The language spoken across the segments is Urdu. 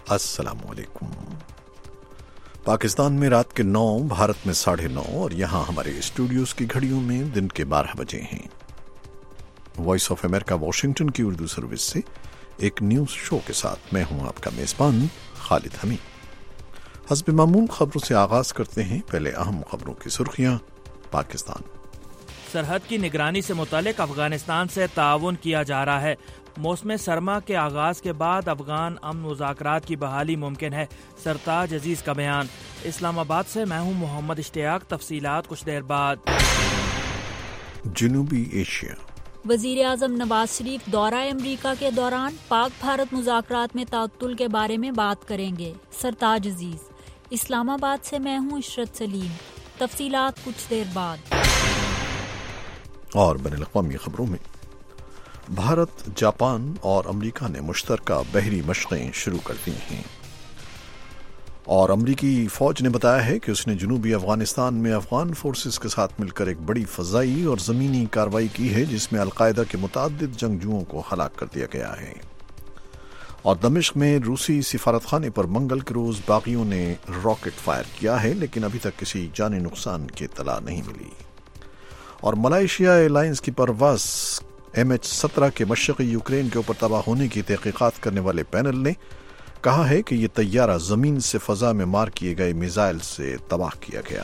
السلام علیکم۔ پاکستان میں رات کے 9، بھارت میں 9:30 اور یہاں ہمارے اسٹوڈیوز کی گھڑیوں میں دن کے 12 بجے ہیں۔ وائس آف امریکہ واشنگٹن کی اردو سروس سے ایک نیوز شو کے ساتھ میں ہوں آپ کا میزبان خالد حمید۔ حسب معمول خبروں سے آغاز کرتے ہیں۔ پہلے اہم خبروں کی سرخیاں۔ پاکستان سرحد کی نگرانی سے متعلق افغانستان سے تعاون کیا جا رہا ہے۔ موسم سرما کے آغاز کے بعد افغان امن مذاکرات کی بحالی ممکن ہے، سرتاج عزیز کا بیان۔ اسلام آباد سے میں ہوں محمد اشتیاق، تفصیلات کچھ دیر بعد۔ جنوبی ایشیا۔ وزیر اعظم نواز شریف دورہ امریکہ کے دوران پاک بھارت مذاکرات میں تعطل کے بارے میں بات کریں گے، سرتاج عزیز۔ اسلام آباد سے میں ہوں عشرت سلیم، تفصیلات کچھ دیر بعد۔ اور بین الاقوامی خبروں میں بھارت، جاپان اور امریکہ نے مشترکہ بحری مشقیں شروع کر دی ہیں، اور امریکی فوج نے بتایا ہے کہ اس نے جنوبی افغانستان میں افغان فورسز کے ساتھ مل کر ایک بڑی فضائی اور زمینی کارروائی کی ہے جس میں القاعدہ کے متعدد جنگجوؤں کو ہلاک کر دیا گیا ہے۔ اور دمشق میں روسی سفارتخانے پر منگل کے روز باغیوں نے راکٹ فائر کیا ہے، لیکن ابھی تک کسی جانی نقصان کی اطلاع نہیں ملی۔ اور ملائیشیا ایئر لائنز کی پرواز MH17 کے مشرقی یوکرین کے اوپر تباہ ہونے کی تحقیقات کرنے والے پینل نے کہا ہے کہ یہ طیارہ زمین سے فضا میں مار کیے گئے میزائل سے تباہ کیا گیا۔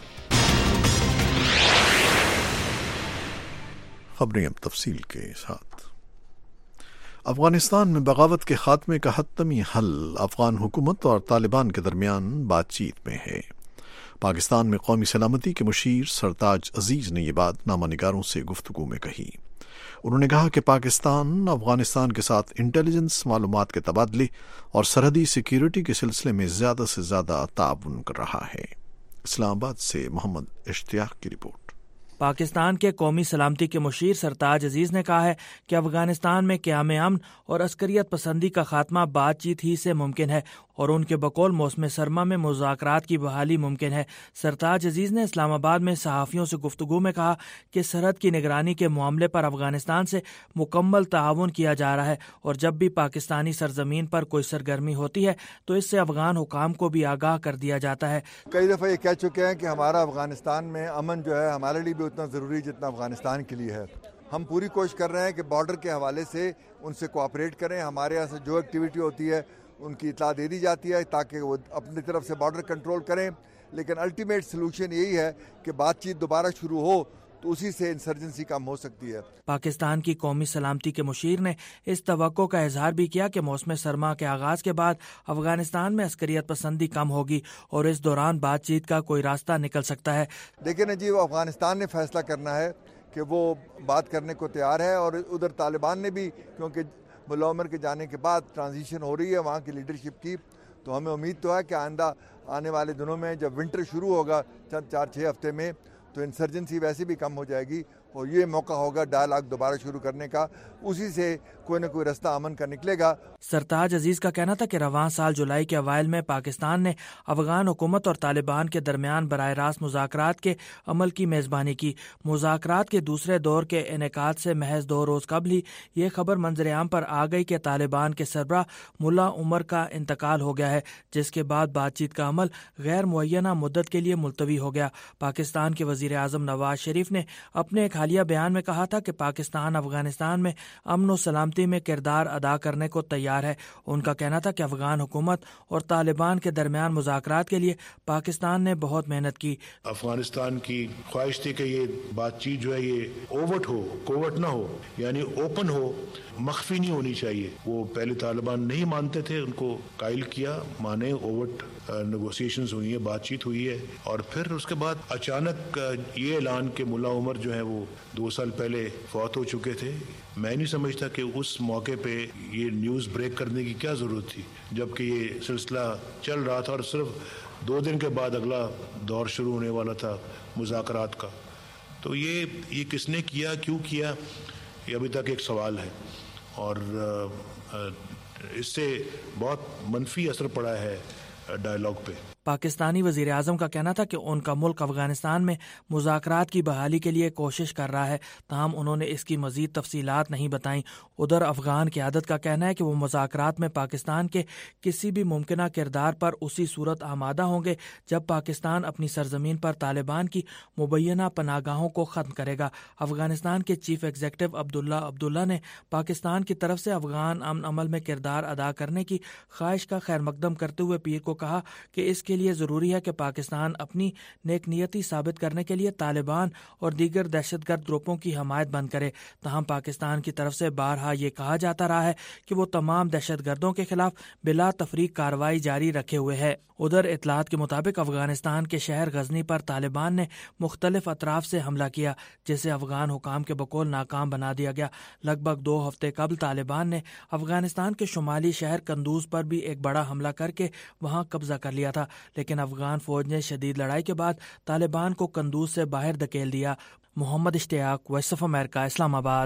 خبریں اب تفصیل کے ساتھ۔ افغانستان میں بغاوت کے خاتمے کا حتمی حل افغان حکومت اور طالبان کے درمیان بات چیت میں ہے۔ پاکستان میں قومی سلامتی کے مشیر سرتاج عزیز نے یہ بات نامہ نگاروں سے گفتگو میں کہی۔ انہوں نے کہا کہ پاکستان افغانستان کے ساتھ انٹیلیجنس معلومات کے تبادلے اور سرحدی سیکیورٹی کے سلسلے میں زیادہ سے زیادہ تعاون کر رہا ہے۔ اسلام آباد سے محمد اشتیاق کی رپورٹ۔ پاکستان کے قومی سلامتی کے مشیر سرتاج عزیز نے کہا ہے کہ افغانستان میں قیام امن اور عسکریت پسندی کا خاتمہ بات چیت ہی سے ممکن ہے، اور ان کے بقول موسم سرما میں مذاکرات کی بحالی ممکن ہے۔ سرتاج عزیز نے اسلام آباد میں صحافیوں سے گفتگو میں کہا کہ سرحد کی نگرانی کے معاملے پر افغانستان سے مکمل تعاون کیا جا رہا ہے، اور جب بھی پاکستانی سرزمین پر کوئی سرگرمی ہوتی ہے تو اس سے افغان حکام کو بھی آگاہ کر دیا جاتا ہے۔ کئی دفعہ یہ کہہ چکے ہیں کہ ہمارا افغانستان میں امن جو ہے ہمارے لیے بھی اتنا ضروری جتنا افغانستان کے لیے ہے۔ ہم پوری کوشش کر رہے ہیں کہ بارڈر کے حوالے سے ان سے کوآپریٹ کریں۔ ہمارے یہاں سے جو ایکٹیویٹی ہوتی ہے ان کی اطلاع دے دی جاتی ہے تاکہ وہ اپنی طرف سے بارڈر کنٹرول کریں، لیکن الٹیمیٹ سلوشن یہی ہے کہ بات چیت دوبارہ شروع ہو تو اسی سے انسرجنسی کم ہو سکتی ہے۔ پاکستان کی قومی سلامتی کے مشیر نے اس توقع کا اظہار بھی کیا کہ موسم سرما کے آغاز کے بعد افغانستان میں عسکریت پسندی کم ہوگی اور اس دوران بات چیت کا کوئی راستہ نکل سکتا ہے۔ دیکھیں نا جی، وہ افغانستان نے فیصلہ کرنا ہے کہ وہ بات کرنے کو تیار ہے، اور ادھر طالبان نے بھی، کیونکہ ملا عمر کے جانے کے بعد ٹرانزیشن ہو رہی ہے وہاں کی لیڈرشپ کی، تو ہمیں امید تو ہے کہ آئندہ آنے والے دنوں میں جب ونٹر شروع ہوگا چند 4-6 ہفتے میں، تو انسرجنسی ویسے بھی کم ہو جائے گی، اور یہ موقع ہوگا ڈائلاگ دوبارہ شروع کرنے کا، اسی سے کوئی نہ کوئی راستہ امن کا نکلے گا۔ سرتاج عزیز کا کہنا تھا کہ رواں سال جولائی کے اوائل میں پاکستان نے افغان حکومت اور طالبان کے درمیان براہ راست مذاکرات کے عمل کی میزبانی کی۔ مذاکرات کے دوسرے دور کے انعقاد سے محض 2 روز قبل ہی یہ خبر منظر عام پر آ گئی کہ طالبان کے سربراہ ملا عمر کا انتقال ہو گیا ہے، جس کے بعد بات چیت کا عمل غیر معینہ مدت کے لیے ملتوی ہو گیا۔ پاکستان کے وزیر اعظم نواز شریف نے اپنے ایک حالیہ بیان میں کہا تھا کہ پاکستان افغانستان میں امن و سلامتی میں کردار ادا کرنے کو تیار ہے۔ ان کا کہنا تھا کہ افغان حکومت اور طالبان کے درمیان مذاکرات کے لیے پاکستان نے بہت محنت کی۔ افغانستان کی خواہش تھی کہ یہ بات چیت جو ہے یہ اوورٹ ہو، کوورٹ نہ ہو، یعنی اوپن ہو، مخفی نہیں ہونی چاہیے۔ وہ پہلے طالبان نہیں مانتے تھے، ان کو قائل کیا، مانے، اوورٹ نیگوسیشنز ہوئی ہیں، بات چیت ہوئی ہے، اور پھر اس کے بعد اچانک یہ اعلان کہ ملا عمر جو ہے وہ 2 سال پہلے فوت ہو چکے تھے۔ میں نہیں سمجھتا کہ اس موقع پہ یہ نیوز بریک کرنے کی کیا ضرورت تھی، جبکہ یہ سلسلہ چل رہا تھا اور صرف 2 دن کے بعد اگلا دور شروع ہونے والا تھا مذاکرات کا۔ تو یہ کس نے کیا، کیوں کیا، یہ ابھی تک ایک سوال ہے، اور اس سے بہت منفی اثر پڑا ہے ڈائلاگ پہ۔ پاکستانی وزیر اعظم کا کہنا تھا کہ ان کا ملک افغانستان میں مذاکرات کی بحالی کے لیے کوشش کر رہا ہے، تاہم انہوں نے اس کی مزید تفصیلات نہیں بتائیں۔ ادھر افغان قیادت کا کہنا ہے کہ وہ مذاکرات میں پاکستان کے کسی بھی ممکنہ کردار پر اسی صورت آمادہ ہوں گے جب پاکستان اپنی سرزمین پر طالبان کی مبینہ پناہ گاہوں کو ختم کرے گا۔ افغانستان کے چیف ایگزیکٹو عبداللہ نے پاکستان کی طرف سے افغان امن عمل میں کردار ادا کرنے کی خواہش کا خیر مقدم کرتے ہوئے پیر کو کہا کہ اس کے لیے ضروری ہے کہ پاکستان اپنی نیک نیتی ثابت کرنے کے لیے طالبان اور دیگر دہشت گرد گروپوں کی حمایت بند کرے۔ تاہم پاکستان کی طرف سے بارہا یہ کہا جاتا رہا ہے کہ وہ تمام دہشت گردوں کے خلاف بلا تفریق کارروائی جاری رکھے ہوئے ہے۔ ادھر اطلاعات کے مطابق افغانستان کے شہر غزنی پر طالبان نے مختلف اطراف سے حملہ کیا، جسے افغان حکام کے بقول ناکام بنا دیا گیا۔ لگ بھگ 2 ہفتے قبل طالبان نے افغانستان کے شمالی شہر قندوز پر بھی ایک بڑا حملہ کر کے وہاں قبضہ کر لیا تھا، لیکن افغان فوج نے شدید لڑائی کے بعد طالبان کو قندوز سے باہر دھکیل دیا۔ محمد اشتیاق، وائس آف امریکہ، اسلام آباد۔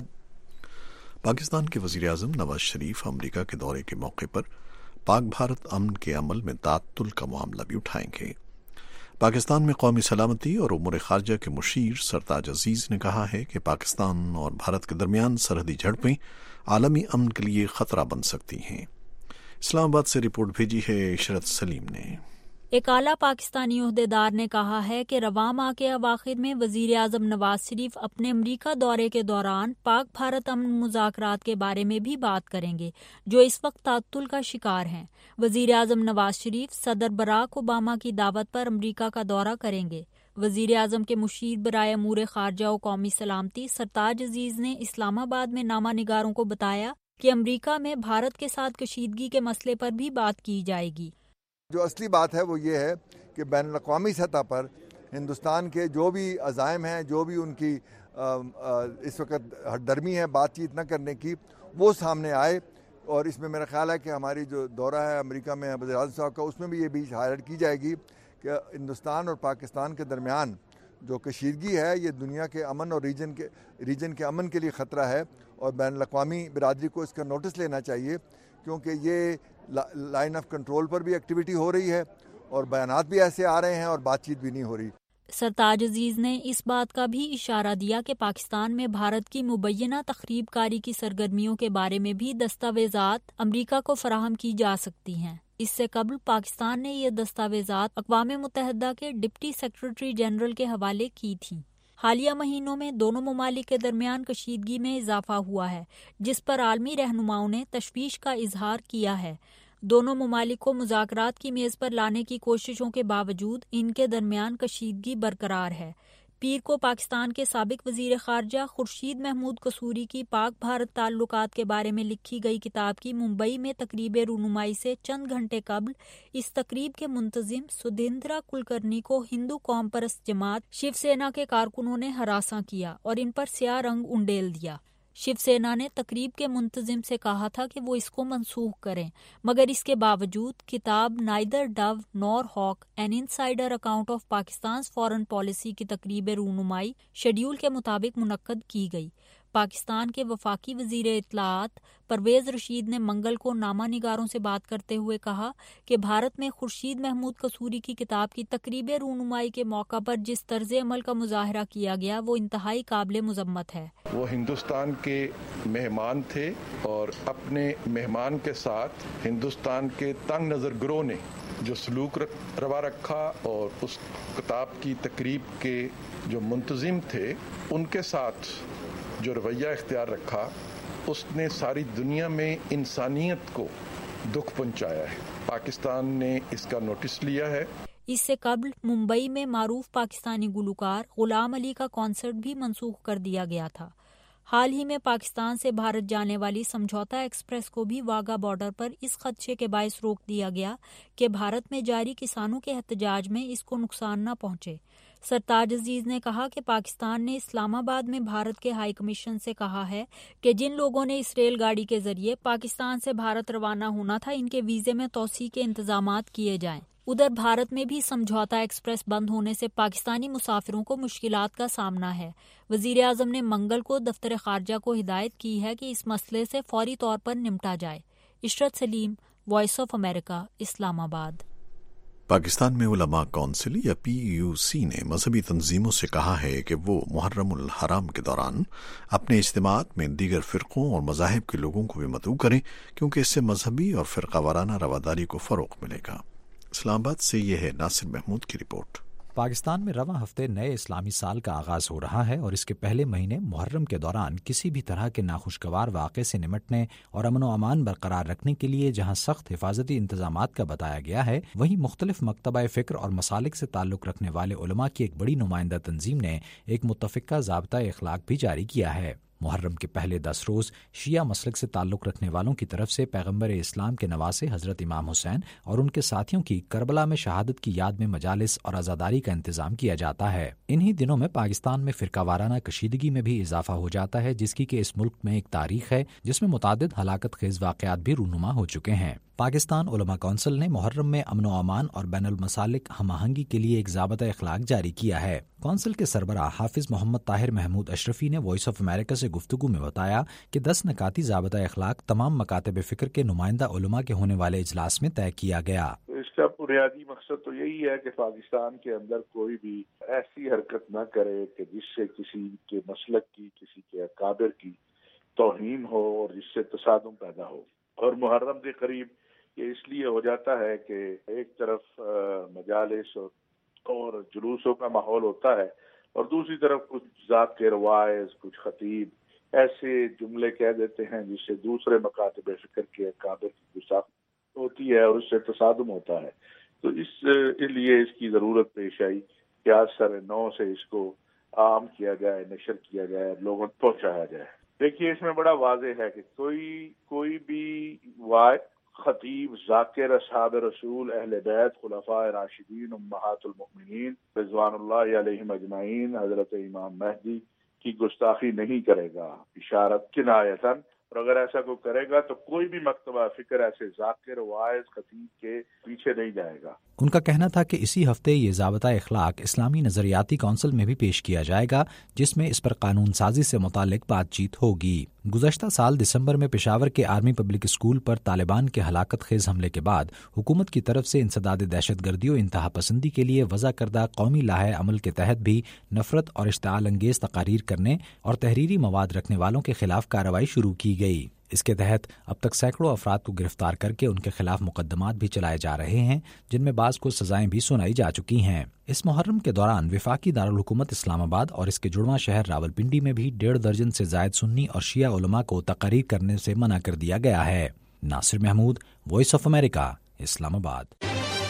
پاکستان کے وزیر اعظم نواز شریف امریکہ کے دورے کے موقع پر پاک بھارت امن کے عمل میں تعطل کا معاملہ بھی اٹھائیں گے۔ پاکستان میں قومی سلامتی اور امور خارجہ کے مشیر سرتاج عزیز نے کہا ہے کہ پاکستان اور بھارت کے درمیان سرحدی جھڑپیں عالمی امن کے لیے خطرہ بن سکتی ہیں۔ اسلام آباد سے رپورٹ بھیجی ہے عشرت سلیم نے۔ ایک اعلیٰ پاکستانی عہدیدار نے کہا ہے کہ رواں ماہ کے اواخر میں وزیر اعظم نواز شریف اپنے امریکہ دورے کے دوران پاک بھارت امن مذاکرات کے بارے میں بھی بات کریں گے، جو اس وقت تعطل کا شکار ہیں۔ وزیر اعظم نواز شریف صدر براک اوباما کی دعوت پر امریکہ کا دورہ کریں گے۔ وزیر اعظم کے مشیر برائے امور خارجہ و قومی سلامتی سرتاج عزیز نے اسلام آباد میں نامہ نگاروں کو بتایا کہ امریکہ میں بھارت کے ساتھ کشیدگی کے مسئلے پر بھی بات کی جائے گی۔ جو اصلی بات ہے وہ یہ ہے کہ بین الاقوامی سطح پر ہندوستان کے جو بھی عزائم ہیں، جو بھی ان کی اس وقت ہٹ درمی ہے بات چیت نہ کرنے کی، وہ سامنے آئے۔ اور اس میں میرا خیال ہے کہ ہماری جو دورہ ہے امریکہ میں وزیر اعظم صاحب کا، اس میں بھی یہ بھی ہائلائٹ کی جائے گی کہ ہندوستان اور پاکستان کے درمیان جو کشیدگی ہے یہ دنیا کے امن اور ریجن کے امن کے لیے خطرہ ہے، اور بین الاقوامی برادری کو اس کا نوٹس لینا چاہیے، کیونکہ یہ لائن آف کنٹرول پر بھی ایکٹیویٹی ہو رہی ہے اور بیانات بھی ایسے آ رہے ہیں اور بات چیت بھی نہیں ہو رہی۔ سرتاج عزیز نے اس بات کا بھی اشارہ دیا کہ پاکستان میں بھارت کی مبینہ تخریب کاری کی سرگرمیوں کے بارے میں بھی دستاویزات امریکہ کو فراہم کی جا سکتی ہیں۔ اس سے قبل پاکستان نے یہ دستاویزات اقوام متحدہ کے ڈپٹی سیکرٹری جنرل کے حوالے کی تھیں۔ حالیہ مہینوں میں دونوں ممالک کے درمیان کشیدگی میں اضافہ ہوا ہے، جس پر عالمی رہنماؤں نے تشویش کا اظہار کیا ہے۔ دونوں ممالک کو مذاکرات کی میز پر لانے کی کوششوں کے باوجود ان کے درمیان کشیدگی برقرار ہے۔ پیر کو پاکستان کے سابق وزیر خارجہ خورشید محمود قصوری کی پاک بھارت تعلقات کے بارے میں لکھی گئی کتاب کی ممبئی میں تقریب رونمائی سے چند گھنٹے قبل اس تقریب کے منتظم سدھیندرا کلکرنی کو ہندو قوم پرست جماعت شیو سینا کے کارکنوں نے ہراساں کیا اور ان پر سیاہ رنگ انڈیل دیا۔ شیو سینا نے تقریب کے منتظم سے کہا تھا کہ وہ اس کو منسوخ کریں، مگر اس کے باوجود کتاب neither dove nor hawk an insider account of Pakistan's foreign policy کی تقریب رونمائی شیڈیول کے مطابق منعقد کی گئی۔ پاکستان کے وفاقی وزیر اطلاعات پرویز رشید نے منگل کو نامہ نگاروں سے بات کرتے ہوئے کہا کہ بھارت میں خورشید محمود قصوری کی کتاب کی تقریب رونمائی کے موقع پر جس طرز عمل کا مظاہرہ کیا گیا وہ انتہائی قابل مذمت ہے۔ وہ ہندوستان کے مہمان تھے اور اپنے مہمان کے ساتھ ہندوستان کے تنگ نظر گروہ نے جو سلوک روا رکھا اور اس کتاب کی تقریب کے جو منتظم تھے ان کے ساتھ جو رویہ اختیار رکھا، اس نے ساری دنیا میں انسانیت کو دکھ پہنچایا ہے۔ پاکستان نے اس کا نوٹس لیا ہے۔ اس سے قبل ممبئی میں معروف پاکستانی گلوکار غلام علی کا کانسرٹ بھی منسوخ کر دیا گیا تھا۔ حال ہی میں پاکستان سے بھارت جانے والی سمجھوتا ایکسپریس کو بھی واگا بارڈر پر اس خدشے کے باعث روک دیا گیا کہ بھارت میں جاری کسانوں کے احتجاج میں اس کو نقصان نہ پہنچے۔ سرتاج عزیز نے کہا کہ پاکستان نے اسلام آباد میں بھارت کے ہائی کمیشن سے کہا ہے کہ جن لوگوں نے اس ریل گاڑی کے ذریعے پاکستان سے بھارت روانہ ہونا تھا ان کے ویزے میں توسیع کے انتظامات کیے جائیں۔ ادھر بھارت میں بھی سمجھوتا ایکسپریس بند ہونے سے پاکستانی مسافروں کو مشکلات کا سامنا ہے۔ وزیر اعظم نے منگل کو دفتر خارجہ کو ہدایت کی ہے کہ اس مسئلے سے فوری طور پر نمٹا جائے۔ عشرت سلیم، وائس آف امریکہ، اسلام آباد۔ پاکستان میں علماء کونسل یا PUC نے مذہبی تنظیموں سے کہا ہے کہ وہ محرم الحرام کے دوران اپنے اجتماعات میں دیگر فرقوں اور مذاہب کے لوگوں کو بھی مدعو کریں، کیونکہ اس سے مذہبی اور فرقہ وارانہ رواداری کو فروغ ملے گا۔ اسلام آباد سے یہ ہے ناصر محمود کی رپورٹ۔ پاکستان میں رواں ہفتے نئے اسلامی سال کا آغاز ہو رہا ہے اور اس کے پہلے مہینے محرم کے دوران کسی بھی طرح کے ناخوشگوار واقعے سے نمٹنے اور امن و امان برقرار رکھنے کے لیے جہاں سخت حفاظتی انتظامات کا بتایا گیا ہے، وہیں مختلف مکتبہ فکر اور مسالک سے تعلق رکھنے والے علماء کی ایک بڑی نمائندہ تنظیم نے ایک متفقہ ضابطہ اخلاق بھی جاری کیا ہے۔ محرم کے پہلے 10 روز شیعہ مسلک سے تعلق رکھنے والوں کی طرف سے پیغمبر اسلام کے نواسے حضرت امام حسین اور ان کے ساتھیوں کی کربلا میں شہادت کی یاد میں مجالس اور عزاداری کا انتظام کیا جاتا ہے۔ انہی دنوں میں پاکستان میں فرقہ وارانہ کشیدگی میں بھی اضافہ ہو جاتا ہے، جس کی کہ اس ملک میں ایک تاریخ ہے جس میں متعدد ہلاکت خیز واقعات بھی رونما ہو چکے ہیں۔ پاکستان علماء کونسل نے محرم میں امن و امان اور بین المسالک ہم آہنگی کے لیے ایک ضابطہ اخلاق جاری کیا ہے۔ کونسل کے سربراہ حافظ محمد طاہر محمود اشرفی نے وائس آف امریکہ سے گفتگو میں بتایا کہ 10 نکاتی ضابطہ اخلاق تمام مکاتب فکر کے نمائندہ علماء کے ہونے والے اجلاس میں طے کیا گیا۔ اس کا بنیادی مقصد تو یہی ہے کہ پاکستان کے اندر کوئی بھی ایسی حرکت نہ کرے کہ جس سے کسی کے مسلک کی، کسی کے اکابر کی توہین ہو اور جس سے تصادم پیدا ہو۔ اور محرم کے قریب یہ اس لیے ہو جاتا ہے کہ ایک طرف مجالس اور جلوسوں کا ماحول ہوتا ہے اور دوسری طرف کچھ ذات کے روائز، کچھ خطیب ایسے جملے کہہ دیتے ہیں جس سے دوسرے مکاتب فکر کے اکابر کی گستاخی ہوتی ہے اور اس سے تصادم ہوتا ہے۔ تو اس لیے اس کی ضرورت پیش آئی کہ آج سر 9 سے اس کو عام کیا جائے، نشر کیا جائے، لوگوں تک پہنچایا جائے۔ دیکھیے اس میں بڑا واضح ہے کہ کوئی بھی خطیب، ذاکر اصحاب رسول، اہل بیت، خلفاء راشدین، امہات المؤمنین رضوان اللہ علیہم اجمعین، حضرت امام مہدی کی گستاخی نہیں کرے گا، اشارت کنایتاً، اور اگر ایسا کوئی کرے گا تو کوئی بھی مکتبہ فکر ایسے ذاکر واعظ خطیب کے پیچھے نہیں جائے گا۔ ان کا کہنا تھا کہ اسی ہفتے یہ ضابطہ اخلاق اسلامی نظریاتی کونسل میں بھی پیش کیا جائے گا، جس میں اس پر قانون سازی سے متعلق بات چیت ہوگی۔ گزشتہ سال دسمبر میں پشاور کے آرمی پبلک اسکول پر طالبان کے ہلاکت خیز حملے کے بعد حکومت کی طرف سے انسداد دہشت گردی و انتہا پسندی کے لیے وضع کردہ قومی لائحہ عمل کے تحت بھی نفرت اور اشتعال انگیز تقاریر کرنے اور تحریری مواد رکھنے والوں کے خلاف کارروائی شروع کی گئی۔ اس کے تحت اب تک سینکڑوں افراد کو گرفتار کر کے ان کے خلاف مقدمات بھی چلائے جا رہے ہیں، جن میں بعض کو سزائیں بھی سنائی جا چکی ہیں۔ اس محرم کے دوران وفاقی دارالحکومت اسلام آباد اور اس کے جڑواں شہر راولپنڈی میں بھی 1.5 درجن سے زائد سنی اور شیعہ علماء کو تقاریر کرنے سے منع کر دیا گیا ہے۔ Nasir Mahmood, voice of America, Islamabad.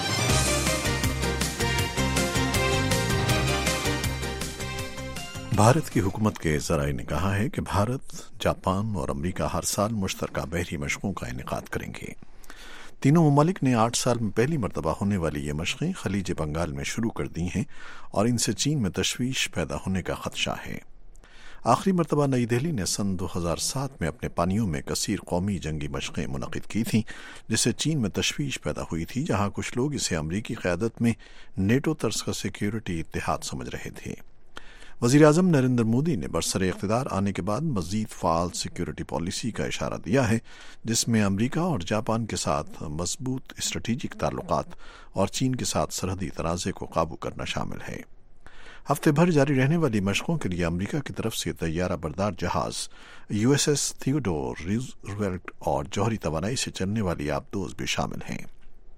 Bharat کی حکومت کے ذرائع نے کہا ہے کہ بھارت، جاپان اور امریکہ ہر سال مشترکہ بحری مشقوں کا انعقاد کریں گے۔ تینوں ممالک نے 8 سال میں پہلی مرتبہ ہونے والی یہ مشقیں خلیج بنگال میں شروع کر دی ہیں اور ان سے چین میں تشویش پیدا ہونے کا خدشہ ہے۔ آخری مرتبہ نئی دہلی نے سن 2007 میں اپنے پانیوں میں کثیر قومی جنگی مشقیں منعقد کی تھیں، جس سے چین میں تشویش پیدا ہوئی تھی، جہاں کچھ لوگ اسے امریکی قیادت میں نیٹو طرز کا سیکیورٹی اتحاد سمجھ رہے تھے۔ وزیراعظم نریندر مودی نے برسر اقتدار آنے کے بعد مزید فعال سیکیورٹی پالیسی کا اشارہ دیا ہے، جس میں امریکہ اور جاپان کے ساتھ مضبوط اسٹریٹجک تعلقات اور چین کے ساتھ سرحدی تنازع کو قابو کرنا شامل ہے۔ ہفتے بھر جاری رہنے والی مشقوں کے لیے امریکہ کی طرف سے طیارہ بردار جہاز USS تھیوڈور روزویلٹ اور جوہری توانائی سے چلنے والی آبدوز بھی شامل ہیں۔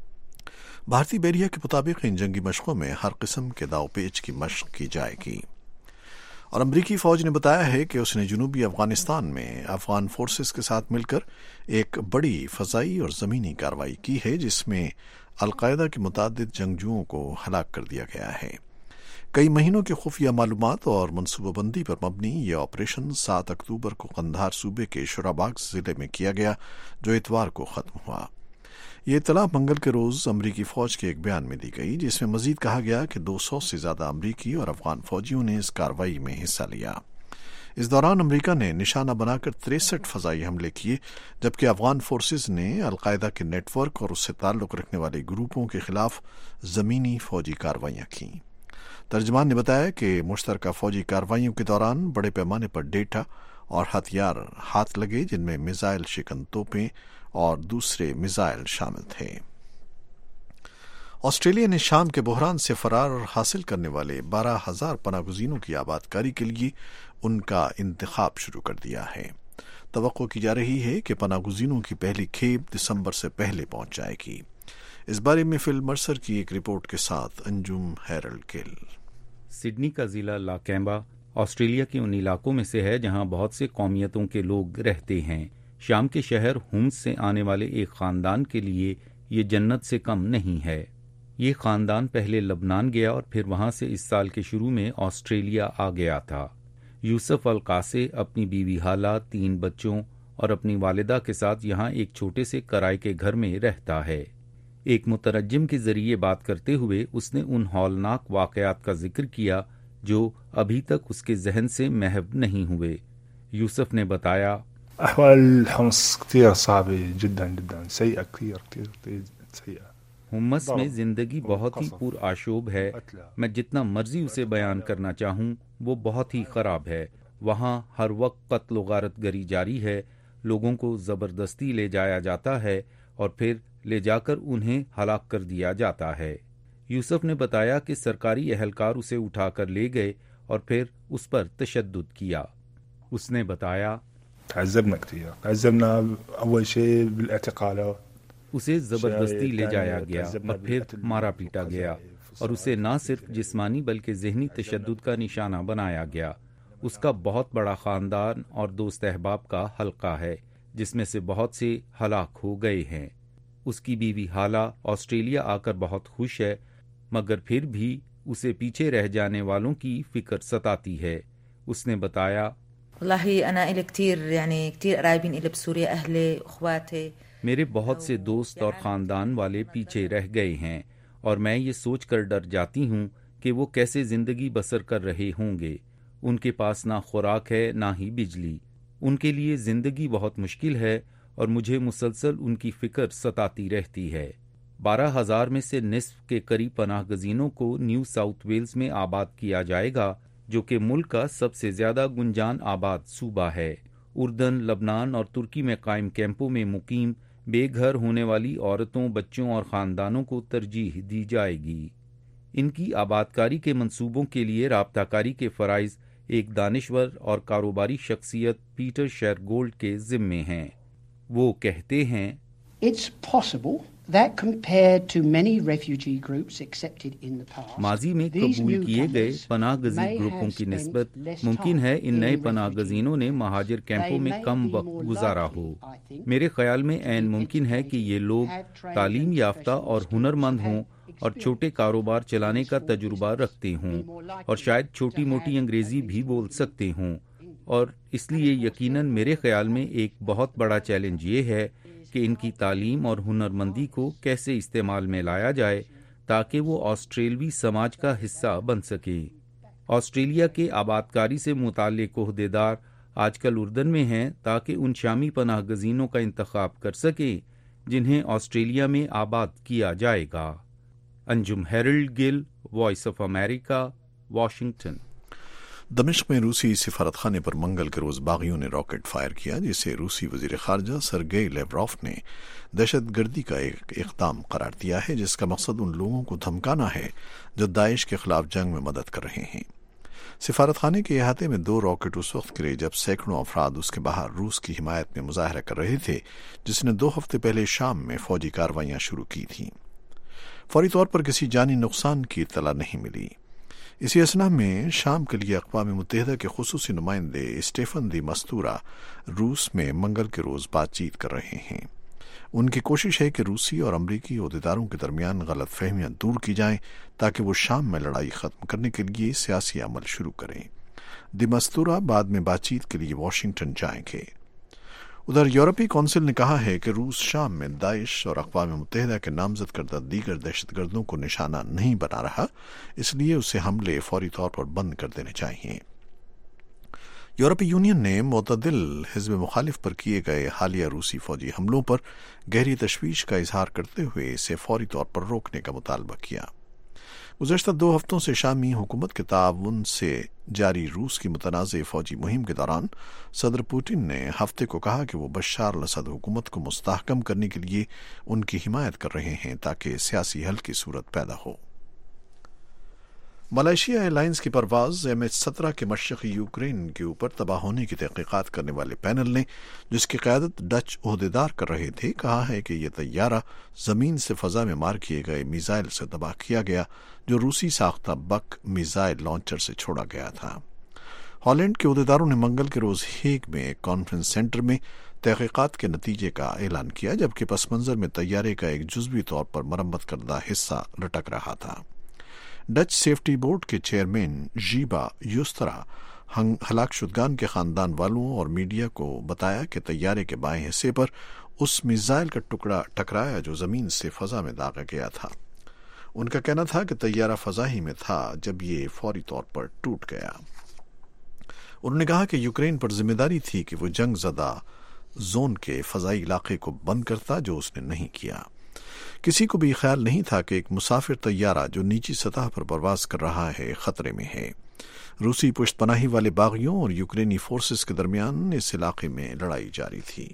بھارتی بحریہ کے مطابق ان جنگی مشقوں میں ہر قسم کے داؤ پیچ کی مشق کی جائے گی، اور امریکی فوج نے بتایا ہے کہ اس نے جنوبی افغانستان میں افغان فورسز کے ساتھ مل کر ایک بڑی فضائی اور زمینی کارروائی کی ہے، جس میں القاعدہ کے متعدد جنگجوؤں کو ہلاک کر دیا گیا ہے۔ کئی مہینوں کی خفیہ معلومات اور منصوبہ بندی پر مبنی یہ آپریشن 7 اکتوبر کو قندھار صوبے کے شوراباغ ضلع میں کیا گیا، جو اتوار کو ختم ہوا۔ یہ اطلاع منگل کے روز امریکی فوج کے ایک بیان میں دی گئی، جس میں مزید کہا گیا کہ 200 سے زیادہ امریکی اور افغان فوجیوں نے اس کارروائی میں حصہ لیا۔ اس دوران امریکہ نے نشانہ بنا کر 63 فضائی حملے کیے، جبکہ افغان فورسز نے القاعدہ کے نیٹ ورک اور اس سے تعلق رکھنے والے گروپوں کے خلاف زمینی فوجی کارروائیاں کیں۔ ترجمان نے بتایا کہ مشترکہ فوجی کارروائیوں کے دوران بڑے پیمانے پر ڈیٹا اور ہتھیار ہاتھ لگے، جن میں میزائل شکن توپیں اور دوسرے میزائل شامل تھے۔ آسٹریلیا نے شام کے بحران سے فرار حاصل کرنے والے 12,000 پناہ گزینوں کی آبادکاری کے لیے ان کا انتخاب شروع کر دیا ہے۔ توقع کی جا رہی ہے کہ پناہ گزینوں کی پہلی کھیپ دسمبر سے پہلے پہنچ جائے گی۔ اس بارے میں فل مرسر کی ایک رپورٹ کے ساتھ انجم ہیرلڈ گل۔ سڈنی کا ضلع لاکیمبا آسٹریلیا کے ان علاقوں میں سے ہے جہاں بہت سے قومیتوں کے لوگ رہتے ہیں۔ شام کے شہر ہومز سے آنے والے ایک خاندان کے لیے یہ جنت سے کم نہیں ہے۔ یہ خاندان پہلے لبنان گیا اور پھر وہاں سے اس سال کے شروع میں آسٹریلیا آ گیا تھا۔ یوسف القاسے اپنی بیوی حالہ، 3 بچوں اور اپنی والدہ کے ساتھ یہاں ایک چھوٹے سے کرائے کے گھر میں رہتا ہے۔ ایک مترجم کے ذریعے بات کرتے ہوئے اس نے ان ہولناک واقعات کا ذکر کیا جو ابھی تک اس کے ذہن سے محو نہیں ہوئے۔ یوسف نے بتایا، احوال الحمص كثير صعبة جدا جدا سيئة كثير سيئة۔ ہومس میں زندگی بہت ہی پر آشوب ہے، میں جتنا مرضی اسے بیان کرنا چاہوں وہ بہت ہی خراب ہے۔ وہاں ہر وقت قتل و غارت گری جاری ہے، لوگوں کو زبردستی لے جایا جاتا ہے اور پھر لے جا کر انہیں ہلاک کر دیا جاتا ہے۔ یوسف نے بتایا کہ سرکاری اہلکار اسے اٹھا کر لے گئے اور پھر اس پر تشدد کیا۔ اس نے بتایا، تعذبنا كثير، تعذبنا اول شيء بالاعتقالات، اسے زبردستی لے جایا گیا اور پھر مارا پیٹا گیا اور اسے نہ صرف جسمانی بلکہ ذہنی تشدد کا نشانہ بنایا گیا۔ اس کا بہت بڑا خاندان اور دوست احباب کا حلقہ ہے جس میں سے بہت سے ہلاک ہو گئے ہیں۔ اس کی بیوی حالہ آسٹریلیا آ کر بہت خوش ہے، مگر پھر بھی اسے پیچھے رہ جانے والوں کی فکر ستاتی ہے۔ اس نے بتایا، والله انا الي كثير كثير قرايبين الي بسوريا، اهلي اخواتي، میرے بہت سے دوست اور خاندان والے پیچھے رہ گئے ہیں اور میں یہ سوچ کر ڈر جاتی ہوں کہ وہ کیسے زندگی بسر کر رہے ہوں گے۔ ان کے پاس نہ خوراک ہے نہ ہی بجلی، ان کے لیے زندگی بہت مشکل ہے اور مجھے مسلسل ان کی فکر ستاتی رہتی ہے۔ 12,000 میں سے نصف کے قریب پناہ گزینوں کو نیو ساؤتھ ویلز میں آباد کیا جائے گا، جو کہ ملک کا سب سے زیادہ گنجان آباد صوبہ ہے۔ اردن، لبنان اور ترکی میں قائم کیمپوں میں مقیم بے گھر ہونے والی عورتوں، بچوں اور خاندانوں کو ترجیح دی جائے گی۔ ان کی آبادکاری کے منصوبوں کے لیے رابطہ کاری کے فرائض ایک دانشور اور کاروباری شخصیت پیٹر شیرگولڈ کے ذمے ہیں۔ وہ کہتے ہیں، It's possible that compared to many refugee groups accepted in the past, ماضی میں قبول کیے گئے پناہ گزین گروپوں کی نسبت ممکن ہے ان نئے پناہ گزینوں نے مہاجر کیمپوں میں کم وقت گزارا ہو۔ میرے خیال میں عین ممکن ہے کہ یہ لوگ تعلیم یافتہ اور ہنرمند ہوں اور چھوٹے کاروبار چلانے کا تجربہ رکھتے ہوں اور شاید چھوٹی موٹی انگریزی بھی بول سکتے ہوں، اور اس لیے یقیناً میرے خیال میں ایک بہت بڑا چیلنج یہ ہے کہ ان کی تعلیم اور ہنرمندی کو کیسے استعمال میں لایا جائے تاکہ وہ آسٹریلوی سماج کا حصہ بن سکے۔ آسٹریلیا کے آبادکاری سے متعلق عہدیدار آج کل اردن میں ہیں تاکہ ان شامی پناہ گزینوں کا انتخاب کر سکیں جنہیں آسٹریلیا میں آباد کیا جائے گا۔ Anjum Harold Gill, voice of America, Washington. دمشق میں روسی سفارت خانے پر منگل کے روز باغیوں نے راکٹ فائر کیا، جسے روسی وزیر خارجہ سرگئی لیوروف نے دہشت گردی کا ایک اقدام قرار دیا ہے جس کا مقصد ان لوگوں کو دھمکانا ہے جو داعش کے خلاف جنگ میں مدد کر رہے ہیں۔ سفارت خانے کے احاطے میں 2 راکٹ اس وقت گرے جب سینکڑوں افراد اس کے باہر روس کی حمایت میں مظاہرہ کر رہے تھے، جس نے 2 ہفتے پہلے شام میں فوجی کارروائیاں شروع کی تھیں۔ فوری طور پر کسی جانی نقصان کی اطلاع نہیں ملی۔ اسی اثنا میں شام کے لیے اقوام متحدہ کے خصوصی نمائندے اسٹیفن دی مستورا روس میں منگل کے روز بات چیت کر رہے ہیں۔ ان کی کوشش ہے کہ روسی اور امریکی عہدیداروں کے درمیان غلط فہمیاں دور کی جائیں تاکہ وہ شام میں لڑائی ختم کرنے کے لیے سیاسی عمل شروع کریں۔ دی مستورا بعد میں بات چیت کے لیے واشنگٹن جائیں گے۔ ادھر یورپی کونسل نے کہا ہے کہ روس شام میں داعش اور اقوام متحدہ کے نامزد کردہ دیگر دہشت گردوں کو نشانہ نہیں بنا رہا، اس لیے اسے حملے فوری طور پر بند کر دینے چاہیے۔ یورپی یونین نے معتدل حزب مخالف پر کیے گئے حالیہ روسی فوجی حملوں پر گہری تشویش کا اظہار کرتے ہوئے اسے فوری طور پر روکنے کا مطالبہ کیا۔ गुज़श्ता 2 हफ्तों से शामी हुकूमत के ताउन से जारी रूस की मुतनाज़ फौजी मुहिम के दौरान सदर पुतिन ने हफ्ते को कहा कि वो बशार अल असद हुकूमत को मुस्तहकम करने के लिए उनकी हिमायत कर रहे हैं ताकि सियासी हल की सूरत पैदा हो। मलेशिया एयरलाइंस की परवाज़ MH17 के मशरक़ी यूक्रेन के ऊपर तबाह होने की तहक़ीक़ात करने वाले पैनल ने, जिसकी क़यादत डच ओहदेदार कर रहे थे, कहा है कि यह तैयारा ज़मीन से फ़ज़ा में मार किए गए मिसाइल से तबाह किया गया जो रूसी साख्ता बक मिसाइल लॉन्चर से छोड़ा गया था। हॉलैंड के ओहदेदारों ने मंगल के रोज़ हेग में एक कॉन्फ्रेंस सेंटर में तहक़ीक़ात के नतीजे का ऐलान किया, जबकि पस मंज़र में तैयारे का एक जुज़वी तौर पर मरम्मत करदा हिस्सा लटक रहा था। डच सेफ्टी बोर्ड के चेयरमैन जीबा युस्तरा हलाक शुदगान के खानदान वालों और मीडिया को बताया कि तैयारे के बाएं हिस्से पर उस मिसाइल का टुकड़ा टकराया जो ज़मीन से फ़ज़ा में दागा गया था। उनका कहना था कि तैयारा फ़ज़ा ही में था जब ये फौरी तौर पर टूट गया। उन्होंने कहा कि यूक्रेन पर जिम्मेदारी थी कि वो जंग ज़दा जोन के फ़ज़ाई इलाके को बंद करता, जो उसने नहीं किया। किसी को भी ख्याल नहीं था कि एक मुसाफिर तैयारा जो नीची सतह पर परवाज कर रहा है खतरे में है। रूसी पुष्तपनाही वाले बागियों और यूक्रेनी फोर्सेस के दरमियान इस इलाके में लड़ाई जारी थी।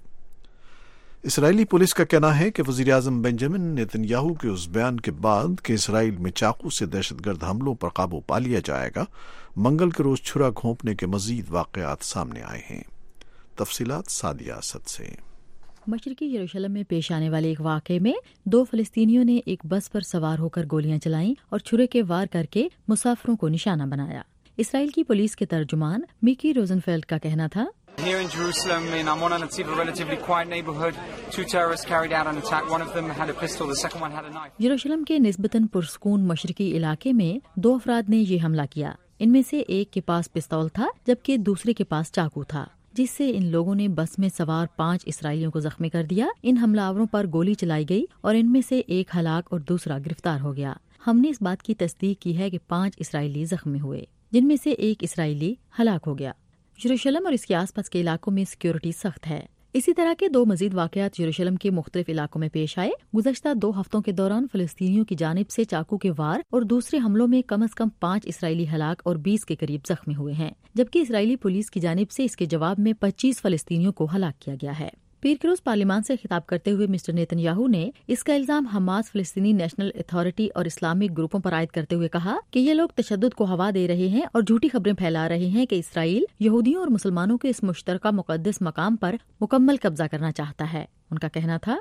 इसराइली पुलिस का कहना है कि वज़ीर आज़म बेंजामिन नेतन्याहू के उस बयान के बाद कि इसराइल में चाकू से दहशतगर्द हमलों पर काबू पा लिया जाएगा, मंगल के रोज छुरा घोंपने के मजीद वाक़यात सामने आए हैं। तफसीलात सादिया असद से। मशरकी यरूशलेम में पेश आने वाले एक वाक़े में 2 फ़लस्तीनियों ने एक बस पर सवार होकर गोलियां चलाईं और छुरे के वार करके मुसाफिरों को निशाना बनाया। इसराइल की पुलिस के तर्जुमान मिकी रोजनफेल्ड का कहना था, Here in Jerusalem, in Amon HaNetziv, a relatively quiet neighborhood, 2 terrorists carried out an attack. One of them had a pistol, the second one had a knife. यरूशलेम के निस्बतन पुरसकून मशरकी इलाके में 2 अफराद ने ये हमला किया। इनमें से एक के पास पिस्तौल था जबकि दूसरे के पास चाकू था, जिससे इन लोगों ने बस में सवार 5 इसराइलियों को जख्मी कर दिया। इन हमलावरों पर गोली चलाई गई और इनमें से एक हलाक और दूसरा गिरफ्तार हो गया। हमने इस बात की तस्दीक की है कि 5 इसराइली जख्मी हुए, जिनमें से एक इसराइली हलाक हो गया। यरूशलेम और इसके आसपास के इलाकों में सिक्योरिटी सख्त है। इसी तरह के 2 मजीद वाक़यात यरूशलेम के मुख्तलिफ इलाकों में पेश आए। गुज़श्ता 2 हफ्तों के दौरान फ़लस्तीनियों की जानिब से चाकू के वार और दूसरे हमलों में कम से कम 5 इसराइली हलाक और 20 के करीब जख्मी हुए हैं, जबकि इसराइली पुलिस की जानिब से इसके जवाब में 25 फ़लस्तीनियों को हलाक किया गया है। पीर के रोज पार्लियामान से खिताब करते हुए मिस्टर नेतन्याहू ने इसका इल्जाम हमास, फ़लस्तीनी नेशनल अथॉरिटी और इस्लामिक ग्रुपों पर आयद करते हुए कहा कि ये लोग तशद्दुद को हवा दे रहे हैं और झूठी खबरें फैला रहे हैं कि इसराइल यहूदियों और मुसलमानों के इस मुश्तरका मुकद्दस मकाम पर मुकम्मल कब्जा करना चाहता है। उनका कहना था,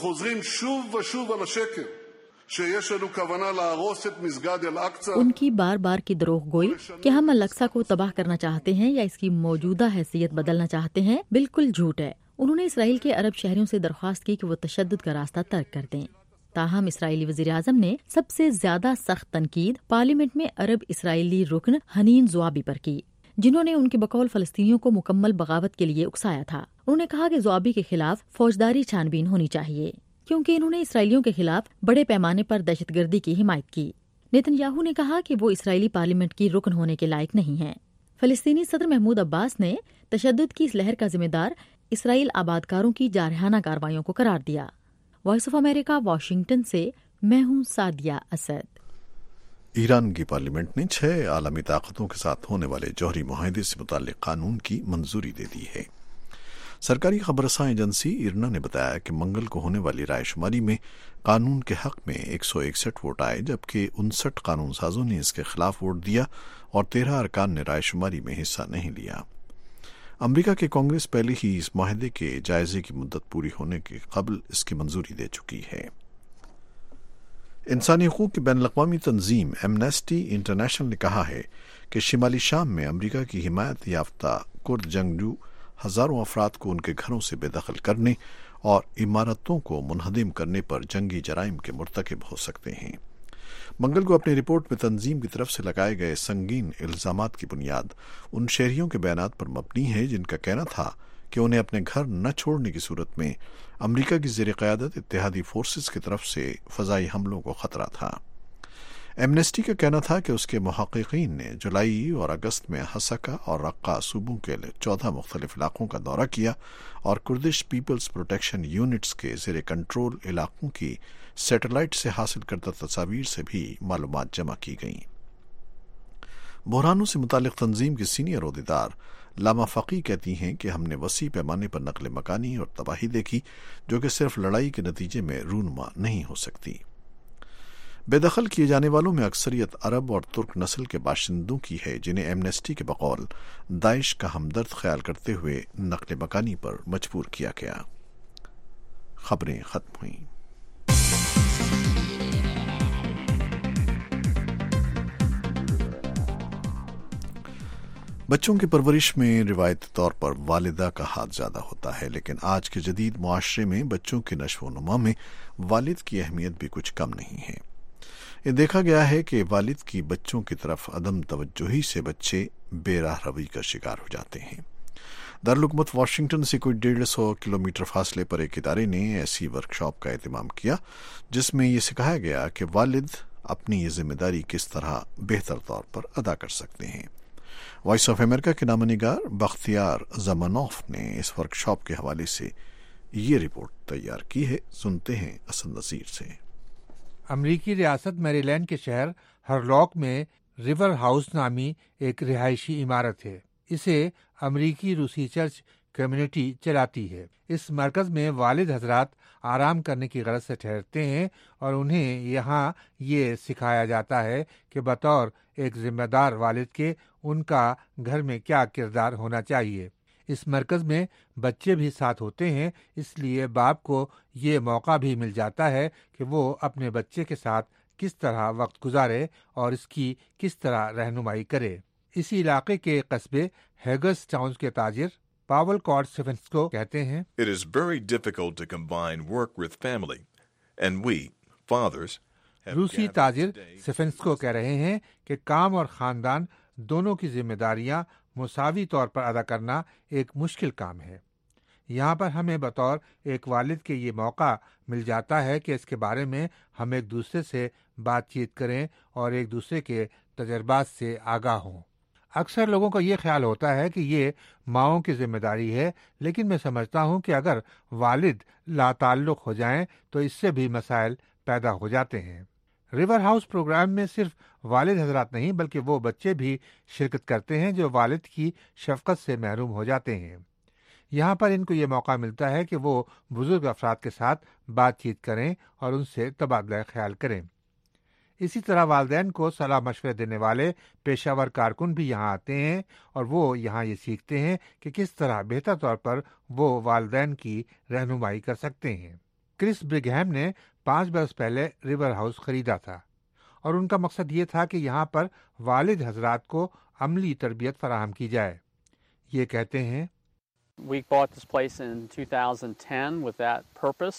उनकी बार बार की दरोग गोई कि हम अल-अक्सा को तबाह करना चाहते हैं या इसकी मौजूदा हैसियत बदलना चाहते हैं, बिल्कुल झूठ है। उन्होंने इसराइल के अरब शहरियों से दरख्वास्त की कि वो तशद्दुद का रास्ता तर्क कर दें। ताहम इसराइली वज़ीर आज़म ने सबसे ज्यादा सख्त तनकीद पार्लियामेंट में अरब इसराइली रुकन हनीन ज़ुआबी पर की, जिन्होंने उनके बकौल फ़लस्तीनियों को मुकम्मल बगावत के लिए उकसाया था। उन्होंने कहा कि ज़ुआबी के खिलाफ फौजदारी छानबीन होनी चाहिए, क्योंकि इन्होंने इसराइलियों के खिलाफ बड़े पैमाने पर दहशतगर्दी की हिमायत की। नेतन्याहू ने कहा कि वो इसराइली पार्लियामेंट की रुकन होने के लायक नहीं है। फ़लस्तीनी सदर महमूद अब्बास ने तशद्दुद की इस लहर का जिम्मेदार इसराइल आबादकारों की जारहाना कार्रवाइयों को करार दिया। वॉइस ऑफ अमेरिका, वाशिंगटन से मैं हूँ सादिया असद। ईरान की पार्लियामेंट ने 6 आलमी ताकतों के साथ होने वाले जौहरी मुआहदे से मुताल्लिक कानून की मंजूरी दे दी है। सरकारी खबरसां एजेंसी इरना ने बताया कि मंगल को होने वाली रायशुमारी में कानून के हक में 161 वोट आए, जबकि 59 कानून साजों ने इसके खिलाफ वोट दिया और 13 अरकान ने रायशुमारी में हिस्सा नहीं लिया। अमेरिका के कांग्रेस पहले ही इस मुआहदे के जायजे की मुद्दत पूरी होने के कबल इसकी मंजूरी दे चुकी है। इंसानी हकूक़ की बैनुल-अक़वामी तंजीम एमनेस्टी इंटरनेशनल ने कहा है कि शिमाली शाम में अमेरिका की हिमायत याफ्ता कुर्द जंगजू हज़ारों अफराद को उनके घरों से बेदखल करने और इमारतों को मुनहदिम करने पर जंगी जराइम के मुर्तकिब हो सकते हैं। मंगल को अपनी रिपोर्ट में तंजीम की तरफ से लगाए गए संगीन इल्जामात की बुनियाद उन शहरियों के बयानात पर मबनी है जिनका कहना था कि उन्हें अपने घर न छोड़ने की सूरत में अमेरिका की ज़ेर क़यादत इत्तेहादी फोर्सेस की तरफ से फ़ज़ाई हमलों को खतरा था। ایمنیسٹی کا کہنا تھا کہ اس کے محققین نے جولائی اور اگست میں حسکہ اور رقہ صوبوں کے 14 مختلف علاقوں کا دورہ کیا اور کردش پیپلز پروٹیکشن یونٹس کے زیر کنٹرول علاقوں کی سیٹلائٹ سے حاصل کردہ تصاویر سے بھی معلومات جمع کی گئیں۔ بحرانوں سے متعلق تنظیم کی سینئر عہدیدار لاما فقی کہتی ہیں کہ ہم نے وسیع پیمانے پر نقل مکانی اور تباہی دیکھی جو کہ صرف لڑائی کے نتیجے میں رونما نہیں ہو سکتی۔ بے دخل کیے جانے والوں میں اکثریت عرب اور ترک نسل کے باشندوں کی ہے جنہیں ایمنیسٹی کے بقول داعش کا ہمدرد خیال کرتے ہوئے نقل مکانی پر مجبور کیا گیا۔ خبریں ختم ہوئیں۔ بچوں کی پرورش میں روایتی طور پر والدہ کا ہاتھ زیادہ ہوتا ہے، لیکن آج کے جدید معاشرے میں بچوں کی نشو و نما میں والد کی اہمیت بھی کچھ کم نہیں ہے۔ یہ دیکھا گیا ہے کہ والد کی بچوں کی طرف عدم توجہی سے بچے بے راہ روی کا شکار ہو جاتے ہیں۔ دارالحکومت واشنگٹن سے کوئی 150 کلومیٹر فاصلے پر ایک ادارے نے ایسی ورکشاپ کا اہتمام کیا جس میں یہ سکھایا گیا کہ والد اپنی یہ ذمہ داری کس طرح بہتر طور پر ادا کر سکتے ہیں۔ وائس آف امریکہ کے نامہ نگار بختیار زمانوف نے اس ورکشاپ کے حوالے سے یہ رپورٹ تیار کی ہے، سنتے ہیں اسد نذیر سے۔ امریکی ریاست میری لینڈ کے شہر ہرلاک میں ریور ہاؤس نامی ایک رہائشی عمارت ہے۔ اسے امریکی روسی چرچ کمیونٹی چلاتی ہے۔ اس مرکز میں والد حضرات آرام کرنے کی غرض سے ٹھہرتے ہیں اور انہیں یہاں یہ سکھایا جاتا ہے کہ بطور ایک ذمہ دار والد کے ان کا گھر میں کیا کردار ہونا چاہیے۔ اس مرکز میں بچے بھی ساتھ ہوتے ہیں، اس لیے باپ کو یہ موقع بھی مل جاتا ہے کہ وہ اپنے بچے کے ساتھ کس طرح وقت گزارے اور اس کی کس طرح رہنمائی کرے۔ اسی علاقے کے قصبے ہیگرس ٹاؤن کے تاجر پاول کارڈ سیفنسکو کہتے ہیں It is very difficult to combine work with family, and we, fathers, روسی تاجر سیفنسکو کہہ رہے ہیں کہ کام اور خاندان دونوں کی ذمہ داریاں مساوی طور پر ادا کرنا ایک مشکل کام ہے۔ یہاں پر ہمیں بطور ایک والد کے یہ موقع مل جاتا ہے کہ اس کے بارے میں ہم ایک دوسرے سے بات چیت کریں اور ایک دوسرے کے تجربات سے آگاہ ہوں۔ اکثر لوگوں کا یہ خیال ہوتا ہے کہ یہ ماؤں کی ذمہ داری ہے، لیکن میں سمجھتا ہوں کہ اگر والد لا تعلق ہو جائیں تو اس سے بھی مسائل پیدا ہو جاتے ہیں۔ ریور ہاؤس پروگرام میں صرف والد حضرات نہیں بلکہ وہ بچے بھی شرکت کرتے ہیں جو والد کی شفقت سے محروم ہو جاتے ہیں۔ یہاں پر ان کو یہ موقع ملتا ہے کہ وہ بزرگ افراد کے ساتھ بات چیت کریں اور ان سے تبادلہ خیال کریں۔ اسی طرح والدین کو صلاح مشورے دینے والے پیشہ ور کارکن بھی یہاں آتے ہیں اور وہ یہاں یہ سیکھتے ہیں کہ کس طرح بہتر طور پر وہ والدین کی رہنمائی کر سکتے ہیں۔ کرس برگہیم نے 5 برس پہلے ریور ہاؤس خریدا تھا اور ان کا مقصد یہ تھا کہ یہاں پر والد حضرات کو عملی تربیت فراہم کی جائے۔ یہ کہتے ہیں We bought this place in 2010 with that purpose,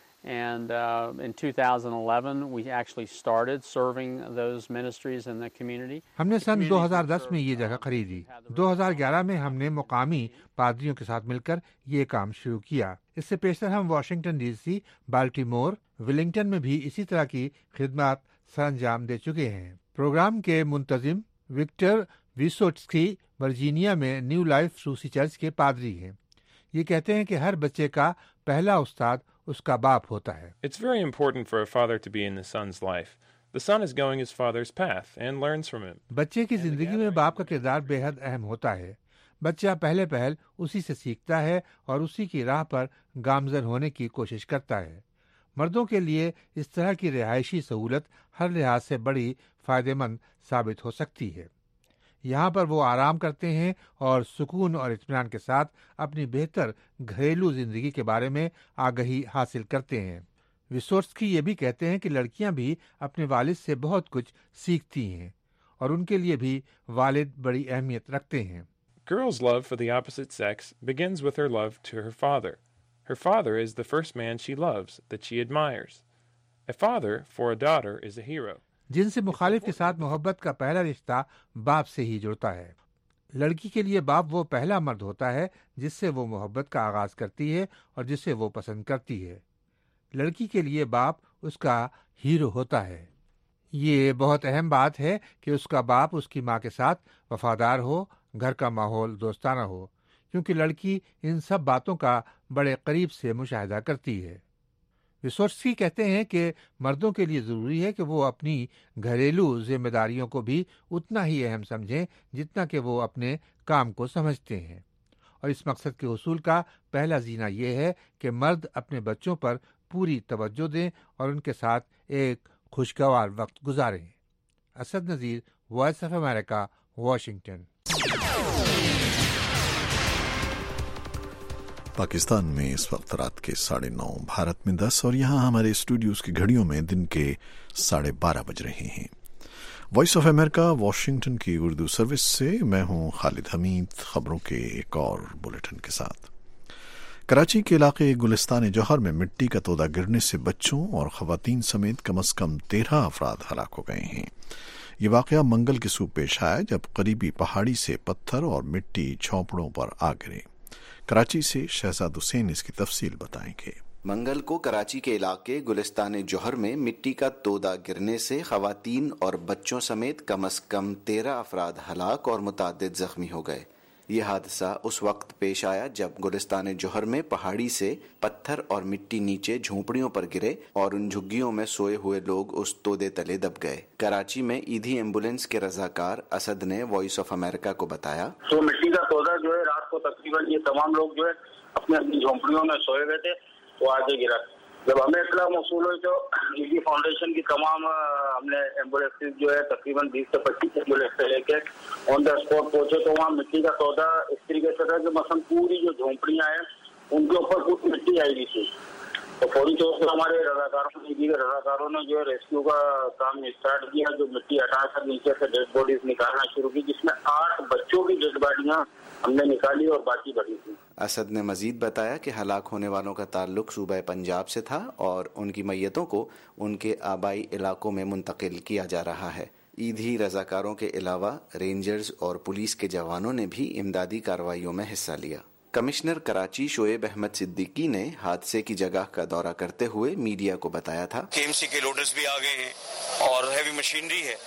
and in 2011 we actually started serving those ministries in the community. ہم نے سن 2010 میں یہ جگہ خریدی۔ 2011 میں ہم نے مقامی پادریوں کے ساتھ مل کر یہ کام شروع کیا۔ اس سے پیشتر ہم Washington D C, Baltimore, Wellington میں بھی اسی طرح کی خدمات سر انجام دے چکے ہیں۔ پروگرام کے منتظم وکٹر ویسوٹسکی ورجینیا میں نیو لائف روسی چرچ کے پادری ہیں۔ یہ کہتے ہیں کہ ہر بچے کا پہلا استاد اس کا باپ ہوتا ہے۔ It's very important for a father to be in the son's life. The son is going his father's path and learns from him. بچے کی زندگی میں باپ کا کردار بے حد اہم ہوتا ہے۔ بچہ پہلے پہل اسی سے سیکھتا ہے اور اسی کی راہ پر گامزن ہونے کی کوشش کرتا ہے۔ مردوں کے لیے اس طرح کی رہائشی سہولت ہر لحاظ سے بڑی فائدہ مند ثابت ہو سکتی ہے۔ یہاں پر وہ آرام کرتے ہیں اور سکون اور اطمینان کے ساتھ اپنی بہتر گھریلو زندگی کے بارے میں آگہی حاصل کرتے ہیں۔ وسوٹسکی یہ بھی کہتے ہیں کہ لڑکیاں بھی اپنے والد سے بہت کچھ سیکھتی ہیں اور ان کے لیے بھی والد بڑی اہمیت رکھتے ہیں۔ Girls' love for the opposite sex begins with her love to her father. Her father is the first man she loves, that she admires. A father for a daughter is a hero. جن سے مخالف کے ساتھ محبت کا پہلا رشتہ باپ سے ہی جڑتا ہے۔ لڑکی کے لیے باپ وہ پہلا مرد ہوتا ہے جس سے وہ محبت کا آغاز کرتی ہے اور جسے وہ پسند کرتی ہے۔ لڑکی کے لیے باپ اس کا ہیرو ہوتا ہے۔ یہ بہت اہم بات ہے کہ اس کا باپ اس کی ماں کے ساتھ وفادار ہو، گھر کا ماحول دوستانہ ہو، کیونکہ لڑکی ان سب باتوں کا بڑے قریب سے مشاہدہ کرتی ہے۔ وسوٹسکی کہتے ہیں کہ مردوں کے لیے ضروری ہے کہ وہ اپنی گھریلو ذمہ داریوں کو بھی اتنا ہی اہم سمجھیں جتنا کہ وہ اپنے کام کو سمجھتے ہیں، اور اس مقصد کے حصول کا پہلا زینہ یہ ہے کہ مرد اپنے بچوں پر پوری توجہ دیں اور ان کے ساتھ ایک خوشگوار وقت گزاریں۔ Asad Nazir, voice of America, Washington. Pakistan میں اس وقت رات کے 9:30، بھارت میں 10 اور یہاں ہمارے اسٹوڈیوز کی گھڑیوں میں دن کے 12:30 بج رہے ہیں۔ وائس آف امریکہ واشنگٹن کی اردو سروس سے میں ہوں خالد حمید، خبروں کے ایک اور بلیٹن کے ساتھ۔ کراچی کے علاقے گلستان جوہر میں مٹی کا تودا گرنے سے بچوں اور خواتین سمیت کم از کم 13 افراد ہلاک ہو گئے ہیں۔ یہ واقعہ منگل کے صبح پیش آیا جب قریبی پہاڑی سے پتھر اور مٹی جھونپڑوں پر آ گرے۔ کراچی سے شہزاد حسین اس کی تفصیل بتائیں گے۔ منگل کو کراچی کے علاقے گلستان جوہر میں مٹی کا تودا گرنے سے خواتین اور بچوں سمیت کم از کم 13 افراد ہلاک اور متعدد زخمی ہو گئے۔ یہ حادثہ اس وقت پیش آیا جب گلستان جوہر میں پہاڑی سے پتھر اور مٹی نیچے جھونپڑیوں پر گرے اور ان جھگیوں میں سوئے ہوئے لوگ اس تودے تلے دب گئے۔ کراچی میں ایدھی ایمبولینس کے رضاکار اسد نے وائس آف امریکہ کو بتایا، تو مٹی کا تودا جو ہے رات کو تقریباً یہ تمام لوگ جو ہے اپنے اپنی جھونپڑیوں میں سوئے ہوئے تھے، تو آگے گرا۔ جب ہمیں اطلاع موصول ہوئی تو ایدھی فاؤنڈیشن کی تمام ہم نے ایمبولینس جو ہے تقریباً 20 سے 25 ایمبولینس لے کے آن دا اسپاٹ پہنچے، تو وہاں مٹی کا تودا اس طریقے سے تھا کہ مثلا پوری جو جھونپڑیاں ہیں ان کے اوپر کچھ مٹی آئی ہوئی تھی، تو فوری طور پر ہمارے رضاکاروں نے جو ہے ریسکیو کا کام اسٹارٹ کیا، جو مٹی ہٹا کر نیچے سے ڈیڈ باڈیز نکالنا شروع کی، جس میں 8 بچوں کی ڈیڈ باڈیاں ہم نے نکالی اور باقی بڑی تھی۔ اسد نے مزید بتایا کہ ہلاک ہونے والوں کا تعلق صوبہ پنجاب سے تھا اور ان کی میتوں کو ان کے آبائی علاقوں میں منتقل کیا جا رہا ہے۔ ایدھی رضاکاروں کے علاوہ رینجرز اور پولیس کے جوانوں نے بھی امدادی کارروائیوں میں حصہ لیا۔ کمشنر کراچی شعیب احمد صدیقی نے حادثے کی جگہ کا دورہ کرتے ہوئے میڈیا کو بتایا تھا، KMC کے لوڈرز بھی آ گئے ہیں اور ہیوی مشینری ہے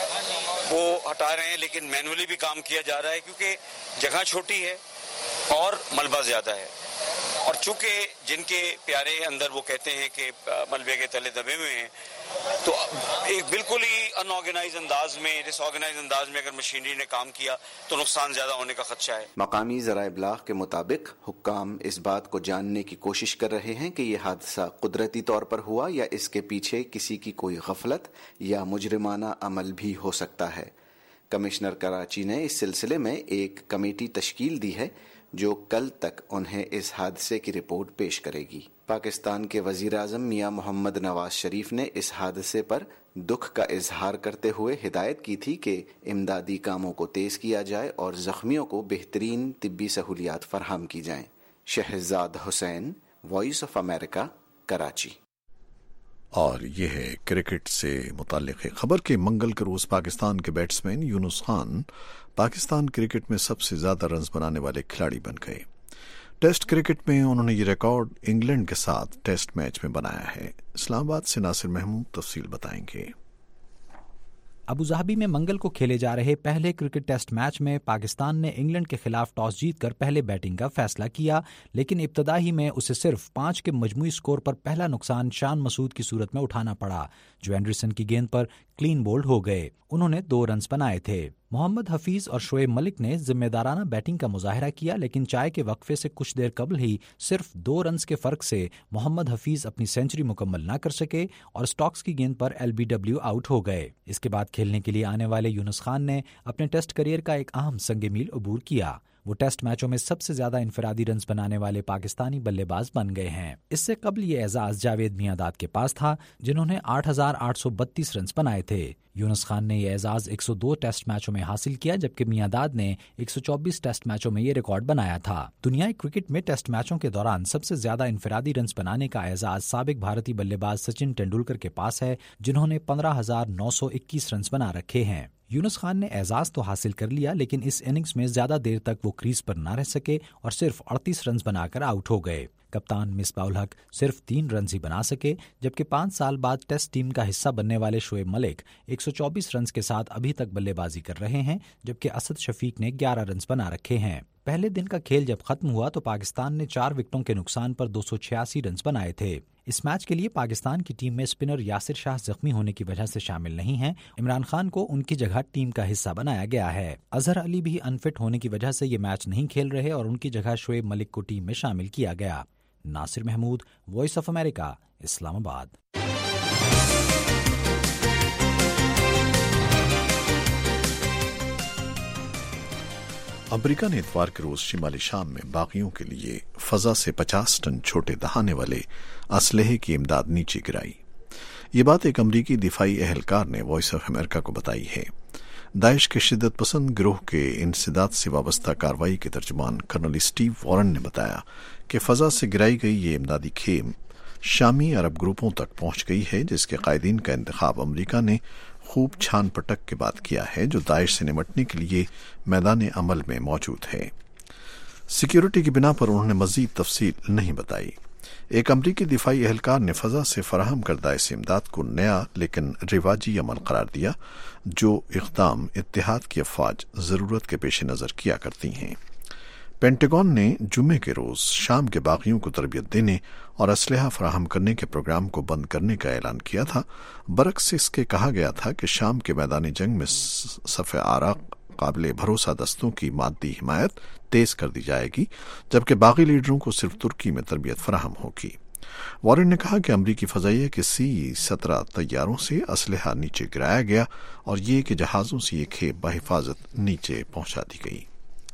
وہ ہٹا رہے ہیں، لیکن مینولی بھی کام کیا جا رہا ہے کیونکہ جگہ چھوٹی ہے اور ملبہ زیادہ ہے، اور چونکہ جن کے پیارے اندر وہ کہتے ہیں کہ ملبے کے تلے دبے ہوئے ہیں، تو ایک بالکل ہی انآرگنائز انداز میں ڈس آرگنائز انداز میں اگر مشینری نے کام کیا تو نقصان زیادہ ہونے کا خدشہ ہے۔ مقامی ذرائع ابلاغ کے مطابق حکام اس بات کو جاننے کی کوشش کر رہے ہیں کہ یہ حادثہ قدرتی طور پر ہوا یا اس کے پیچھے کسی کی کوئی غفلت یا مجرمانہ عمل بھی ہو سکتا ہے۔ کمشنر کراچی نے اس سلسلے میں ایک کمیٹی تشکیل دی ہے جو کل تک انہیں اس حادثے کی رپورٹ پیش کرے گی۔ پاکستان کے وزیر اعظم میاں محمد نواز شریف نے اس حادثے پر دکھ کا اظہار کرتے ہوئے ہدایت کی تھی کہ امدادی کاموں کو تیز کیا جائے اور زخمیوں کو بہترین طبی سہولیات فراہم کی جائیں۔ Shahzad Hussain, voice of America, Karachi. اور یہ ہے کرکٹ سے متعلق خبر کہ منگل کے روز پاکستان کے بیٹسمین یونس خان پاکستان کرکٹ میں سب سے زیادہ رنز بنانے والے کھلاڑی بن گئے۔ ٹیسٹ کرکٹ میں انہوں نے یہ ریکارڈ انگلینڈ کے ساتھ ٹیسٹ میچ میں بنایا ہے۔ اسلام آباد سے ناصر محمود تفصیل بتائیں گے۔ ابوظہبی میں منگل کو کھیلے جا رہے پہلے کرکٹ ٹیسٹ میچ میں پاکستان نے انگلینڈ کے خلاف ٹاس جیت کر پہلے بیٹنگ کا فیصلہ کیا، لیکن ابتدا ہی میں اسے صرف 5 کے مجموعی سکور پر پہلا نقصان شان مسعود کی صورت میں اٹھانا پڑا، جو اینڈرسن کی گیند پر کلین بولڈ ہو گئے۔ انہوں نے 2 رنز بنائے تھے۔ محمد حفیظ اور شعیب ملک نے ذمہ دارانہ بیٹنگ کا مظاہرہ کیا، لیکن چائے کے وقفے سے کچھ دیر قبل ہی صرف 2 رنز کے فرق سے محمد حفیظ اپنی سینچری مکمل نہ کر سکے اور سٹاکس کی گیند پر LBW آؤٹ ہو گئے۔ اس کے بعد کھیلنے کے لیے آنے والے یونس خان نے اپنے ٹیسٹ کیریئر کا ایک اہم سنگ میل عبور کیا۔ وہ ٹیسٹ میچوں میں سب سے زیادہ انفرادی رنز بنانے والے پاکستانی بلے باز بن گئے ہیں۔ اس سے قبل یہ اعزاز جاوید میاں-داد کے پاس تھا، جنہوں نے 8,832 رنز بنائے تھے۔ یونس خان نے یہ اعزاز 102 ٹیسٹ میچوں میں حاصل کیا، جبکہ میاں-داد نے 124 ٹیسٹ میچوں میں یہ ریکارڈ بنایا تھا۔ دنیائی کرکٹ میں ٹیسٹ میچوں کے دوران سب سے زیادہ انفرادی رنز بنانے کا اعزاز سابق بھارتی بلے باز سچن ٹینڈولکر کے پاس ہے، جنہوں نے 15,921 رنز بنا رکھے ہیں۔ یونس خان نے اعزاز تو حاصل کر لیا، لیکن اس اننگز میں زیادہ دیر تک وہ کریز پر نہ رہ سکے اور صرف 38 رنز بنا کر آؤٹ ہو گئے۔ کپتان مصباح الحق صرف 3 رنز ہی بنا سکے، جبکہ 5 سال بعد ٹیسٹ ٹیم کا حصہ بننے والے شعیب ملک 124 رنز کے ساتھ ابھی تک بلے بازی کر رہے ہیں، جبکہ اسد شفیق نے 11 رنز بنا رکھے ہیں۔ پہلے دن کا کھیل جب ختم ہوا تو پاکستان نے 4 وکٹوں کے نقصان پر 286 رنز بنائے تھے۔ اس میچ کے لیے پاکستان کی ٹیم میں اسپنر یاسر شاہ زخمی ہونے کی وجہ سے شامل نہیں ہیں۔ عمران خان کو ان کی جگہ ٹیم کا حصہ بنایا گیا ہے۔ اظہر علی بھی انفٹ ہونے کی وجہ سے یہ میچ نہیں کھیل رہے اور ان کی جگہ شعیب ملک کو ٹیم میں شامل کیا گیا۔ Nasir Mahmood, voice of America, Islamabad. America نے اتوار کے روز شمالی شام میں باغیوں کے لیے فضا سے 50 ٹن چھوٹے دہانے والے اسلحے کی امداد نیچے گرائی۔ یہ بات ایک امریکی دفاعی اہلکار نے وائس آف امریکہ کو بتائی ہے۔ داعش کے شدت پسند گروہ کے انسداد سے وابستہ کارروائی کے ترجمان کرنل اسٹیو وارن نے بتایا کہ فضا سے گرائی گئی یہ امدادی کھیم شامی عرب گروپوں تک پہنچ گئی ہے، جس کے قائدین کا انتخاب امریکہ نے خوب چھان پٹک کے بعد کیا ہے، جو داعش سے نمٹنے کے لیے میدان عمل میں موجود ہے۔ سیکیورٹی کی بنا پر انہوں نے مزید تفصیل نہیں بتائی۔ ایک امریکی دفاعی اہلکار نے فضا سے فراہم کردہ اس امداد کو نیا لیکن رواجی عمل قرار دیا، جو اقدام اتحاد کی افواج ضرورت کے پیش نظر کیا کرتی ہیں۔ پینٹاگون نے جمعے کے روز شام کے باغیوں کو تربیت دینے اور اسلحہ فراہم کرنے کے پروگرام کو بند کرنے کا اعلان کیا تھا۔ برعکس اس کے کہا گیا تھا کہ شام کے میدان جنگ میں صف آراق قابل بھروسہ دستوں کی مادی حمایت تیز کر دی جائے گی، جبکہ باغی لیڈروں کو صرف ترکی میں تربیت فراہم ہوگی۔ وارن نے کہا کہ امریکی فضائیہ کے C-17 طیاروں سے اسلحہ نیچے گرایا گیا اور یہ کہ جہازوں سے یہ کھیپ بحفاظت نیچے پہنچا دی گئی۔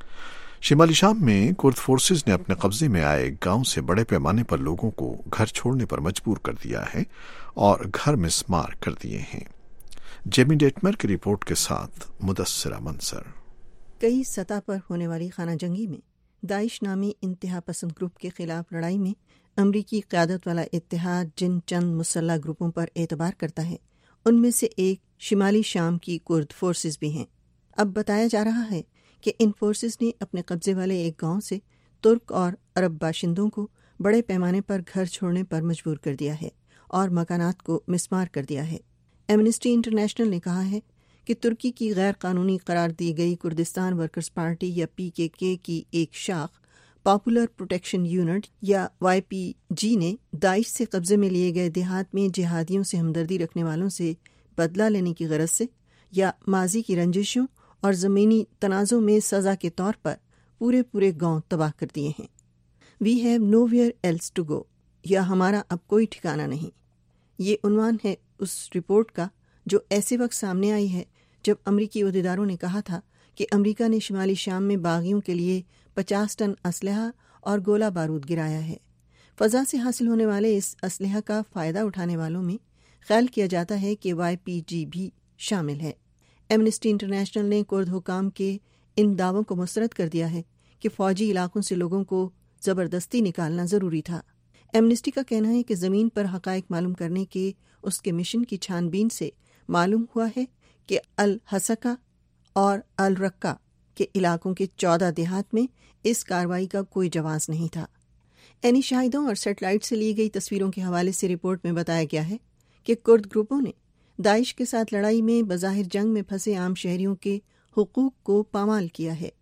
شمالی شام میں کرد فورسز نے اپنے قبضے میں آئے گاؤں سے بڑے پیمانے پر لوگوں کو گھر چھوڑنے پر مجبور کر دیا ہے اور گھر مسمار کر دیے ہیں۔ جیمی ڈیٹمر کی رپورٹ کے ساتھ مدثرہ منصر۔ کئی سطح پر ہونے والی خانہ جنگی میں داعش نامی انتہا پسند گروپ کے خلاف لڑائی میں امریکی قیادت والا اتحاد جن چند مسلح گروپوں پر اعتبار کرتا ہے، ان میں سے ایک شمالی شام کی کرد فورسز بھی ہیں۔ اب بتایا جا رہا ہے کہ ان فورسز نے اپنے قبضے والے ایک گاؤں سے ترک اور عرب باشندوں کو بڑے پیمانے پر گھر چھوڑنے پر مجبور کر دیا ہے اور مکانات کو مسمار کر دیا ہے۔ ایمنسٹی انٹرنیشنل نے کہا ہے کہ ترکی کی غیر قانونی قرار دی گئی کردستان ورکرز پارٹی یا PKK کی ایک شاخ پاپولر پروٹیکشن یونٹ یا YPG نے داعش سے قبضے میں لیے گئے دیہات میں جہادیوں سے ہمدردی رکھنے والوں سے بدلہ لینے کی غرض سے یا ماضی کی رنجشوں اور زمینی تنازع میں سزا کے طور پر پورے گاؤں تباہ کر دیے ہیں۔ We have nowhere else to go, یا ہمارا اب کوئی ٹھکانہ نہیں، یہ عنوان ہے اس رپورٹ کا جو ایسے وقت سامنے آئی ہے جب امریکی عہدیداروں نے کہا تھا کہ امریکہ نے شمالی شام میں باغیوں کے لیے 50 ٹن اسلحہ اور گولہ بارود گرایا ہے۔ فضا سے حاصل ہونے والے اس اسلحہ کا فائدہ اٹھانے والوں میں خیال کیا جاتا ہے کہ YPG بھی شامل ہے۔ ایمنسٹی انٹرنیشنل نے کرد حکام کے ان دعووں کو مسترد کر دیا ہے کہ فوجی علاقوں سے لوگوں کو زبردستی نکالنا ضروری تھا۔ ایمنسٹی کا کہنا ہے کہ زمین پر حقائق معلوم کرنے کے اس کے مشن کی چھان بین سے معلوم ہوا ہے کہ الحسکہ اور الرقہ کے علاقوں کے 14 دیہات میں اس کارروائی کا کوئی جواز نہیں تھا۔ عینی شاہدوں اور سیٹلائٹ سے لی گئی تصویروں کے حوالے سے رپورٹ میں بتایا گیا ہے کہ کرد گروپوں نے داعش کے ساتھ لڑائی میں بظاہر جنگ میں پھنسے عام شہریوں کے حقوق کو پامال کیا ہے۔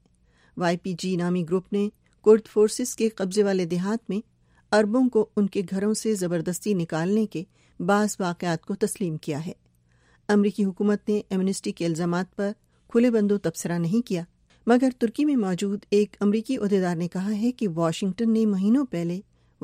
YPG نامی گروپ نے کرد فورسز کے قبضے والے دیہات میں عربوں کو ان کے گھروں سے زبردستی نکالنے کے بعض واقعات کو تسلیم کیا ہے۔ امریکی حکومت نے ایمنسٹی کے الزامات پر کھلے بندو تبصرہ نہیں کیا، مگر ترکی میں موجود ایک امریکی عہدیدار نے کہا ہے کہ واشنگٹن نے مہینوں پہلے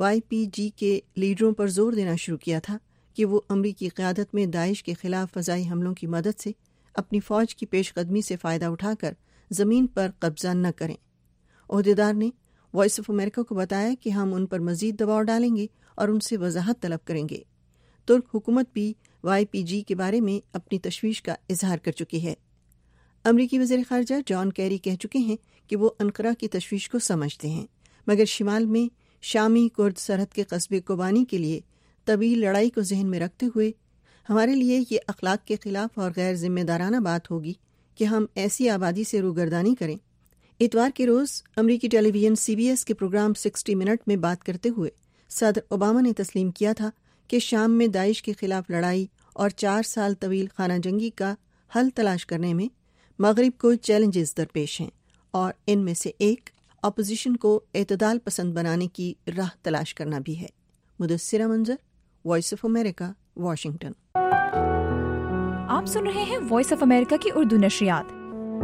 YPG کے لیڈروں پر زور دینا شروع کیا تھا کہ وہ امریکی قیادت میں داعش کے خلاف فضائی حملوں کی مدد سے اپنی فوج کی پیش قدمی سے فائدہ اٹھا کر زمین پر قبضہ نہ کریں۔ عہدیدار نے وائس آف امریکہ کو بتایا کہ ہم ان پر مزید دباؤ ڈالیں گے اور ان سے وضاحت طلب کریں گے۔ ترک حکومت بھی YPG کے بارے میں اپنی تشویش کا اظہار کر چکی ہے۔ امریکی وزیر خارجہ جان کیری کہہ چکے ہیں کہ وہ انقرہ کی تشویش کو سمجھتے ہیں، مگر شمال میں شامی کرد سرحد کے قصبے کوبانی کے لیے طویل لڑائی کو ذہن میں رکھتے ہوئے ہمارے لیے یہ اخلاق کے خلاف اور غیر ذمہ دارانہ بات ہوگی کہ ہم ایسی آبادی سے روگردانی کریں۔ اتوار کے روز امریکی ٹیلی ویژن CBS کے پروگرام 60 منٹ میں بات کرتے ہوئے صدر اوباما نے تسلیم کیا تھا کہ شام میں داعش کے خلاف لڑائی اور 4 سال طویل خانہ جنگی کا حل تلاش کرنے میں مغرب کو چیلنجز درپیش ہیں، اور ان میں سے ایک اپوزیشن کو اعتدال پسند بنانے کی راہ تلاش کرنا بھی ہے۔ مدثرہ منظر، وائس آف امریکہ، واشنگٹن۔ آپ سن رہے ہیں وائس آف امریکہ کی اردو نشریات۔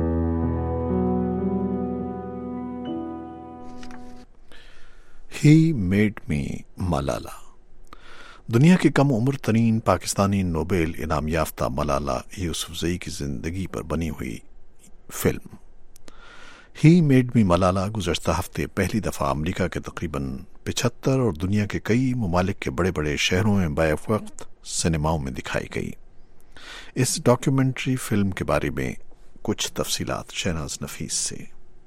ہی میڈ می ملالا، دنیا کی کم عمر ترین پاکستانی نوبیل انعام یافتہ ملالہ یوسفزئی کی زندگی پر بنی ہوئی film he named me Malala گزشتہ ہفتے پہلی دفعہ امریکہ کے تقریباً 75 اور دنیا کے کئی ممالک کے بڑے بڑے شہروں میں بیک وقت سنیماؤں میں دکھائی گئی۔ اس ڈاکیومنٹری فلم کے بارے میں کچھ تفصیلات شہناز نفیس سے۔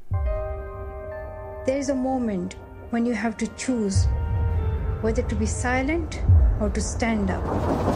There is a moment when you have to choose whether to be silent or to stand up.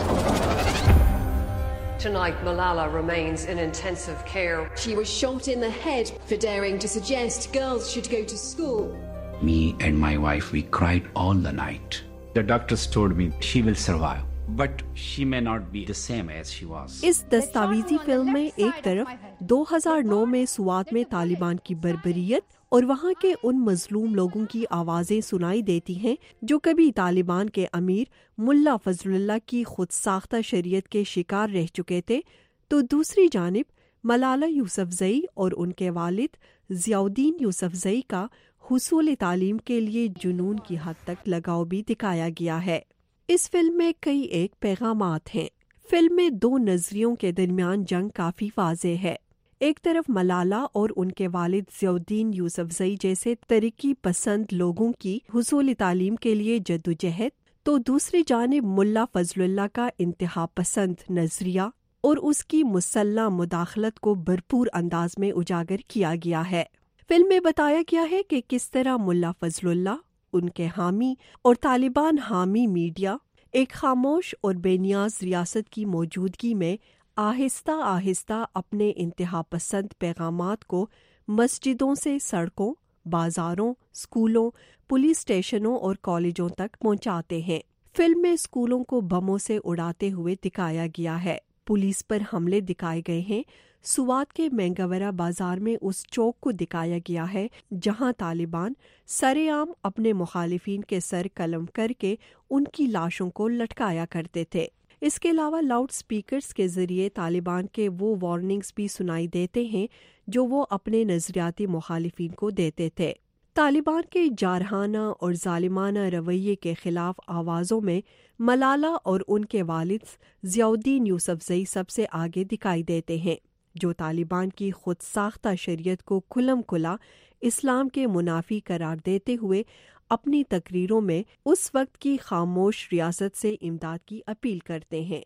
Tonight, Malala remains in intensive care. She was shot in the head for daring to suggest girls should go to school. Me and my wife, we cried all the night. The doctors told me she will survive, but she may not be the same as she was. اس دستاویزی فلم میں ایک طرف 2009 میں سوات میں طالبان کی بربریت اور وہاں کے ان مظلوم لوگوں کی آوازیں سنائی دیتی ہیں جو کبھی طالبان کے امیر ملا فضل اللہ کی خود ساختہ شریعت کے شکار رہ چکے تھے، تو دوسری جانب ملالہ یوسفزئی اور ان کے والد ضیاء الدین یوسفزئی کا حصول تعلیم کے لیے جنون کی حد تک لگاؤ بھی دکھایا گیا ہے۔ اس فلم میں کئی ایک پیغامات ہیں۔ فلم میں 2 نظریوں کے درمیان جنگ کافی واضح ہے۔ ایک طرف ملالہ اور ان کے والد ضیاء الدین یوسفزئی جیسے ترقی پسند لوگوں کی حصول تعلیم کے لیے جدوجہد، تو دوسری جانب ملا فضل اللہ کا انتہا پسند نظریہ اور اس کی مسلح مداخلت کو بھرپور انداز میں اجاگر کیا گیا ہے۔ فلم میں بتایا گیا ہے کہ کس طرح ملا فضل اللہ، ان کے حامی اور طالبان حامی میڈیا ایک خاموش اور بے نیاز ریاست کی موجودگی میں آہستہ آہستہ اپنے انتہا پسند پیغامات کو مسجدوں سے سڑکوں، بازاروں، اسکولوں، پولیس اسٹیشنوں اور کالجوں تک پہنچاتے ہیں۔ فلم میں اسکولوں کو بموں سے اڑاتے ہوئے دکھایا گیا ہے، پولیس پر حملے دکھائے گئے ہیں۔ سوات کے مینگورہ بازار میں اس چوک کو دکھایا گیا ہے جہاں طالبان سرے عام اپنے مخالفین کے سر قلم کر کے ان کی لاشوں کو لٹکایا کرتے تھے۔ اس کے علاوہ لاؤڈ سپیکرز کے ذریعے طالبان کے وہ وارننگز بھی سنائی دیتے ہیں جو وہ اپنے نظریاتی مخالفین کو دیتے تھے۔ طالبان کے جارحانہ اور ظالمانہ رویے کے خلاف آوازوں میں ملالہ اور ان کے والد ضیاء الدین یوسفزئی سب سے آگے دکھائی دیتے ہیں، جو طالبان کی خود ساختہ شریعت کو کھلم کھلا اسلام کے منافی قرار دیتے ہوئے اپنی تقریروں میں اس وقت کی خاموش ریاست سے امداد کی اپیل کرتے ہیں۔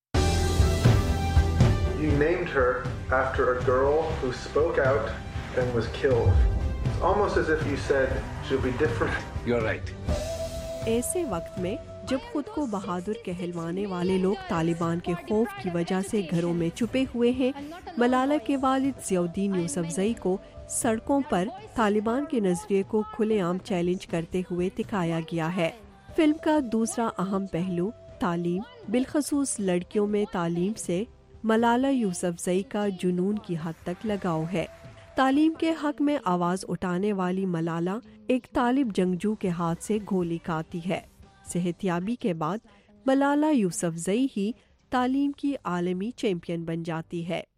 You named her after a girl who spoke out and was killed. It's almost as if you said she'll be different. You're right. ایسے وقت میں جب خود کو بہادر کہلوانے والے لوگ طالبان کے خوف کی وجہ سے گھروں میں چھپے ہوئے ہیں، ملالہ کے والد ضیاء الدین یوسفزئی کو سڑکوں پر طالبان کے نظریے کو کھلے عام چیلنج کرتے ہوئے دکھایا گیا ہے۔ فلم کا دوسرا اہم پہلو تعلیم، بالخصوص لڑکیوں میں تعلیم سے ملالہ یوسفزئی کا جنون کی حد تک لگاؤ ہے۔ تعلیم کے حق میں آواز اٹھانے والی ملالہ ایک طالب جنگجو کے ہاتھ سے گولی کھاتی ہے۔ صحتیابی کے بعد ملالہ یوسفزئی ہی تعلیم کی عالمی چیمپئن بن جاتی ہے۔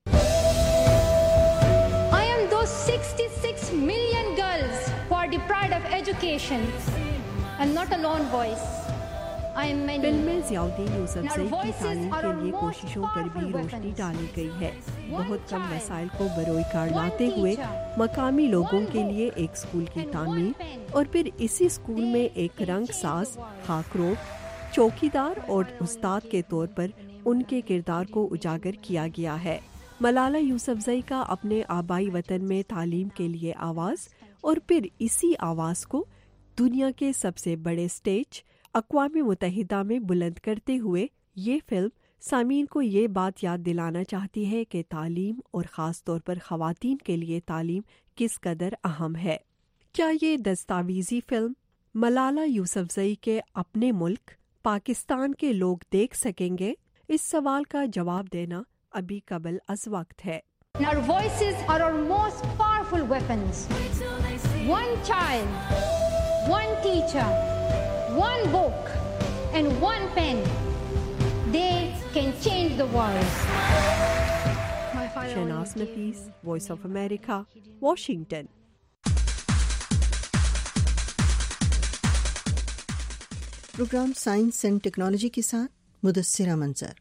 I am those 66 million girls who are deprived of education and not a lone voice. Film میں ضیاء الدین یوسفزئی کی تعلیم کے لیے کوششوں پر بھی روشنی ڈالی گئی ہے۔ بہت کم وسائل کو بروئے کار لاتے ہوئے مقامی لوگوں کے لیے ایک اسکول کی تعمیر اور پھر اسی اسکول میں ایک رنگ ساز، خاکروب، چوکیدار اور استاد کے طور پر ان کے کردار کو اجاگر کیا گیا ہے۔ ملالہ یوسفزئی کا اپنے آبائی وطن میں تعلیم کے لیے آواز اور پھر اسی آواز کو دنیا کے سب سے بڑے اسٹیج اقوام متحدہ میں بلند کرتے ہوئے یہ فلم سامعین کو یہ بات یاد دلانا چاہتی ہے کہ تعلیم اور خاص طور پر خواتین کے لیے تعلیم کس قدر اہم ہے۔ کیا یہ دستاویزی فلم मलाला यूसुफजई के अपने मुल्क पाकिस्तान के लोग देख सकेंगे? इस सवाल का जवाब देना अभी कबल अज़ वक्त है। Our voices are our most powerful weapons. One child, one teacher, one book, and one pen. They can change the world. Shahnaz Nafees, voice of America, Washington. Programme science and technology के साथ मुदस्सिरा मंजर।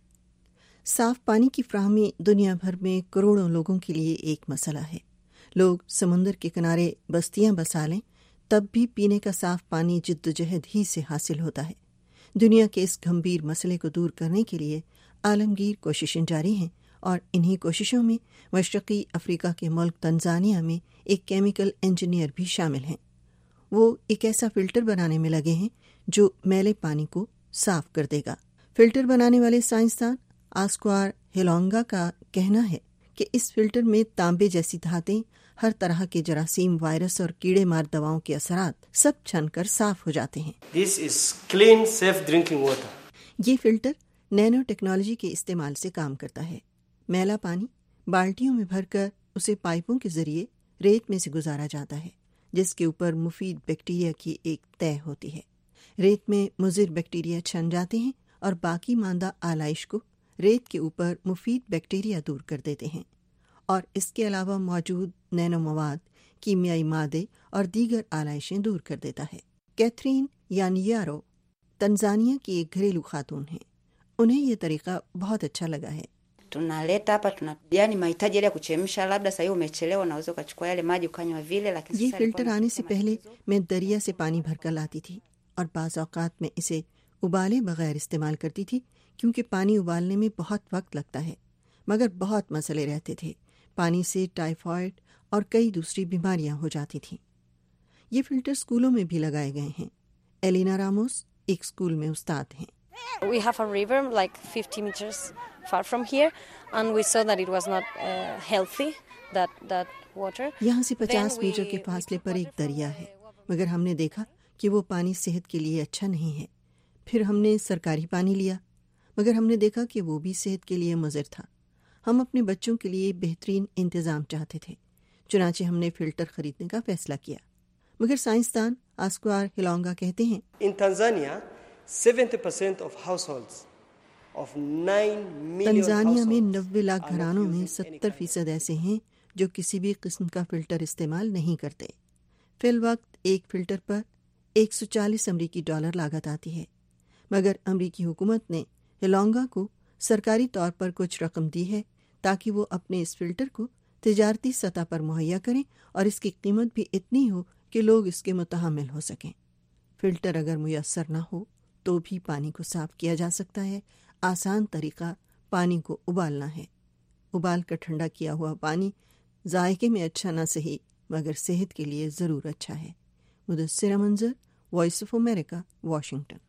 साफ पानी की फ्राहमी दुनिया भर में करोड़ों लोगों के लिए एक मसला है। लोग समुंदर के किनारे बस्तियां बसा लें तब भी पीने का साफ पानी जिद्दोजहद ही से हासिल होता है। दुनिया के इस गंभीर मसले को दूर करने के लिए आलमगीर कोशिशें जारी हैं और इन्हीं कोशिशों में मशरक़ी अफ्रीका के मुल्क तंजानिया में एक केमिकल इंजीनियर भी शामिल हैं। वो एक ऐसा फ़िल्टर बनाने में लगे हैं जो मैले पानी को साफ कर देगा। फ़िल्टर बनाने वाले साइंसदान आस्क्वार हिलोंगा का कहना है कि इस फ़िल्टर में तांबे जैसी धातें, हर तरह के जरासीम, वायरस और कीड़े मार दवाओं के असरात सब छनकर साफ हो जाते हैं। This is clean, safe drinking water. ये फ़िल्टर नैनो टेक्नोलॉजी के इस्तेमाल से काम करता है। मैला पानी बाल्टियों में भरकर उसे पाइपों के जरिए रेत में से गुजारा जाता है, जिसके ऊपर मुफीद बैक्टीरिया की एक तह होती है। रेत में मुज़िर बैक्टीरिया छन जाते हैं और बाकी मांदा आलाइश को रेत के ऊपर मुफीद बैक्टीरिया दूर कर देते हैं और इसके अलावा मौजूद नैनो मवाद, कीमियाई मादे और दीगर आलाइशें दूर कर देता है। कैथरीन यानियारो तंजानिया की एक घरेलू खातून हैं। उन्हें ये तरीका बहुत अच्छा लगा है। tunaleta hapa yani mahitaji yale ya kuchemsha, labda sasa hiyo umechelewa, unaweza ukachukua yale maji ukanywa vile, lakini ये फिल्टर आने से पहले मैं दरिया से पानी भरकर लाती थी और बाज़ औक़ात में इसे उबाले बगैर इस्तेमाल करती थी क्योंकि पानी उबालने में बहुत वक्त लगता है, मगर बहुत मसले रहते थे। पानी से टाइफाइड और कई दूसरी बीमारियां हो जाती थीं। ये फिल्टर स्कूलों में भी लगाए गए हैं। एलिना रामोस एक स्कूल में उस्ताद हैं। We have a river like 50 meters far from here, and we saw that it was not healthy, that water. यहाँ से 50 मीटर के फासले पर एक दरिया है, मगर हमने देखा कि वो पानी सेहत के लिए अच्छा नहीं है। फिर हमने सरकारी पानी लिया, मगर हमने देखा कि वो भी सेहत के लिए मुज़िर था। हम अपने बच्चों के लिए बेहतरीन इंतज़ाम चाहते थे, चुनांचे हमने फ़िल्टर ख़रीदने का फ़ैसला किया। मगर साइंसदान आस्क्वार हिलोंगा कहते हैं, In Tanzania, 70% of households of 9 million Tanzania में 90 लाख घरानों में 70% ऐसे हैं जो किसी भी किस्म का फ़िल्टर इस्तेमाल नहीं करते। फिल वक्त एक फ़िल्टर पर 140 अमरीकी डॉलर लागत आती है, मगर अमरीकी हुकूमत ने हिलोंगा को सरकारी तौर पर कुछ रकम दी है ताकि वो अपने इस फ़िल्टर को तिजारती सतह पर मुहैया करें और इसकी कीमत भी इतनी हो कि लोग इसके मुतहम्मिल हो सकें। फ़िल्टर अगर मुयस्सर न हो तो भी पानी को साफ किया जा सकता है। आसान तरीका पानी को उबालना है। उबाल कर ठंडा किया हुआ पानी जायके में अच्छा ना सही मगर सेहत के लिए ज़रूर अच्छा है। Mudassira Manzar, voice of America, Washington.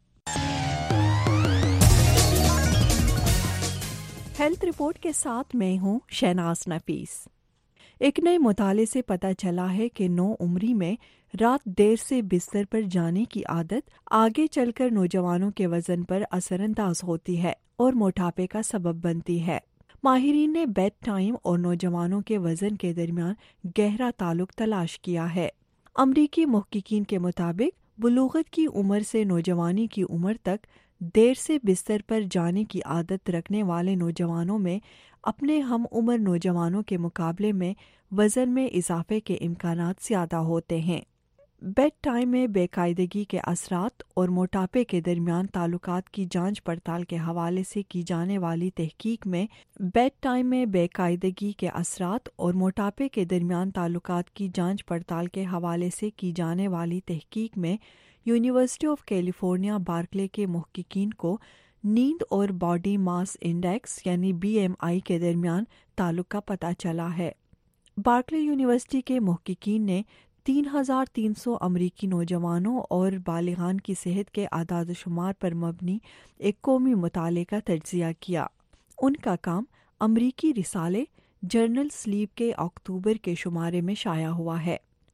Health report के साथ मैं हूँ शहनाज नफीस। एक नए मुताले से पता चला है कि नौउम्री में रात देर से बिस्तर पर जाने की आदत आगे चलकर नौजवानों के वजन पर असरअंदाज होती है और मोटापे का सबब बनती है। माहिरीन ने बेड टाइम और नौजवानों के वजन के दरमियान गहरा ताल्लुक तलाश किया है। अमरीकी मुहक्किकीन के मुताबिक बुलूगत की उम्र से नौजवानी की उम्र तक देर से बिस्तर पर जाने की आदत रखने वाले नौजवानों में अपने हम उम्र नौजवानों के मुकाबले में वज़न में इजाफे के इम्कानात ज़्यादा होते हैं। बेड टाइम में बेकायदगी के असरात और मोटापे के दरमियान ताल्लुकात की जांच पड़ताल के हवाले से की जाने वाली तहकीक में बेड टाइम में बेकायदगी के असरात और मोटापे के दरमियान ताल्लुकात की जांच पड़ताल के हवाले से की जाने वाली तहकीक में यूनिवर्सिटी ऑफ कैलिफोर्निया बार्कले के मुहक्किकीन को नींद और बॉडी मास इंडेक्स यानी BMI के दरमियान ताल्लुक का पता चला है। बार्कले यूनिवर्सिटी के मुहक्किकीन ने 3,300 अमरीकी नौजवानों और बालिगान की सेहत के आदाद शुमार पर मबनी एक कौमी मुताले का तज्जिया किया। उनका काम अमरीकी रिसाले जर्नल स्लीप के अक्टूबर के शुमारे में शाया हुआ है।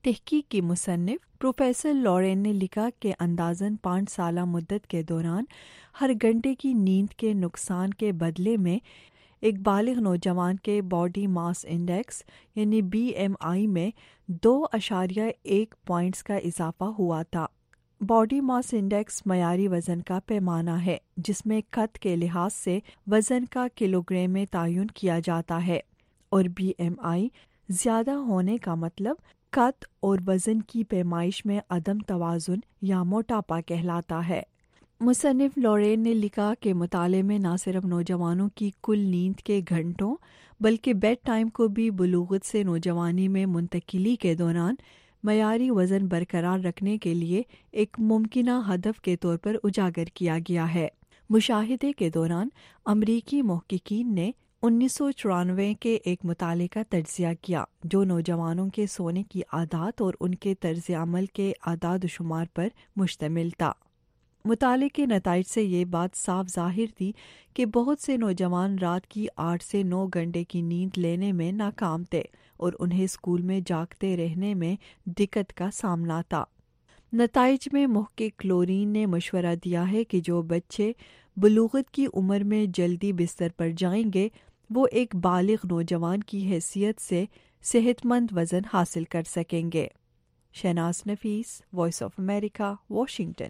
तहकीक की मुसन्निफ प्रोफेसर लॉरेन ने लिखा कि अंदाज़न 5 साल मुद्दत के दौरान हर घंटे की नींद के नुकसान के बदले में एक बालिग नौजवान के बॉडी मास इंडेक्स यानी BMI में 2.1 पॉइंट्स का इजाफा हुआ था। बॉडी मास इंडेक्स मयारी वज़न का पैमाना है जिसमें कद के लिहाज से वज़न का किलोग्राम में तयन किया जाता है और BMI ज़्यादा होने का मतलब कद और वज़न की पैमाइश में अदम तवाज़ुन या मोटापा कहलाता है। मुसन्निफ लॉरेन ने लिखा कि मुताले में न सिर्फ नौजवानों की कुल नींद के घंटों बल्कि बेड टाइम को भी बुलूगत से नौजवानी में मुंतकिली के दौरान मयारी वज़न बरकरार रखने के लिए एक मुमकिना हदफ के तौर पर उजागर किया गया है। मुशाहिदे के दौरान अमरीकी मुहक्किकीन ने 1994 के एक मुताले का तज्ज़िया किया जो नौजवानों के सोने की आदत और उनके तर्ज़ अमल के आदाद शुमार पर मुश्तमिल था। मुताले के नताइज से ये बात साफ ज़ाहिर थी कि बहुत से नौजवान रात की 8 से 9 घंटे की नींद लेने में नाकाम थे और उन्हें स्कूल में जागते रहने में दिक्कत का सामना था। नताइज में मुहक्किक लॉरेन ने मशवरा दिया है कि जो बच्चे बुलूगत की उम्र में जल्दी बिस्तर पर जाएंगे वो एक बालिग नौजवान की हैसियत से सेहतमंद वज़न हासिल कर सकेंगे। Shahnaz Nafees, voice of America, Washington.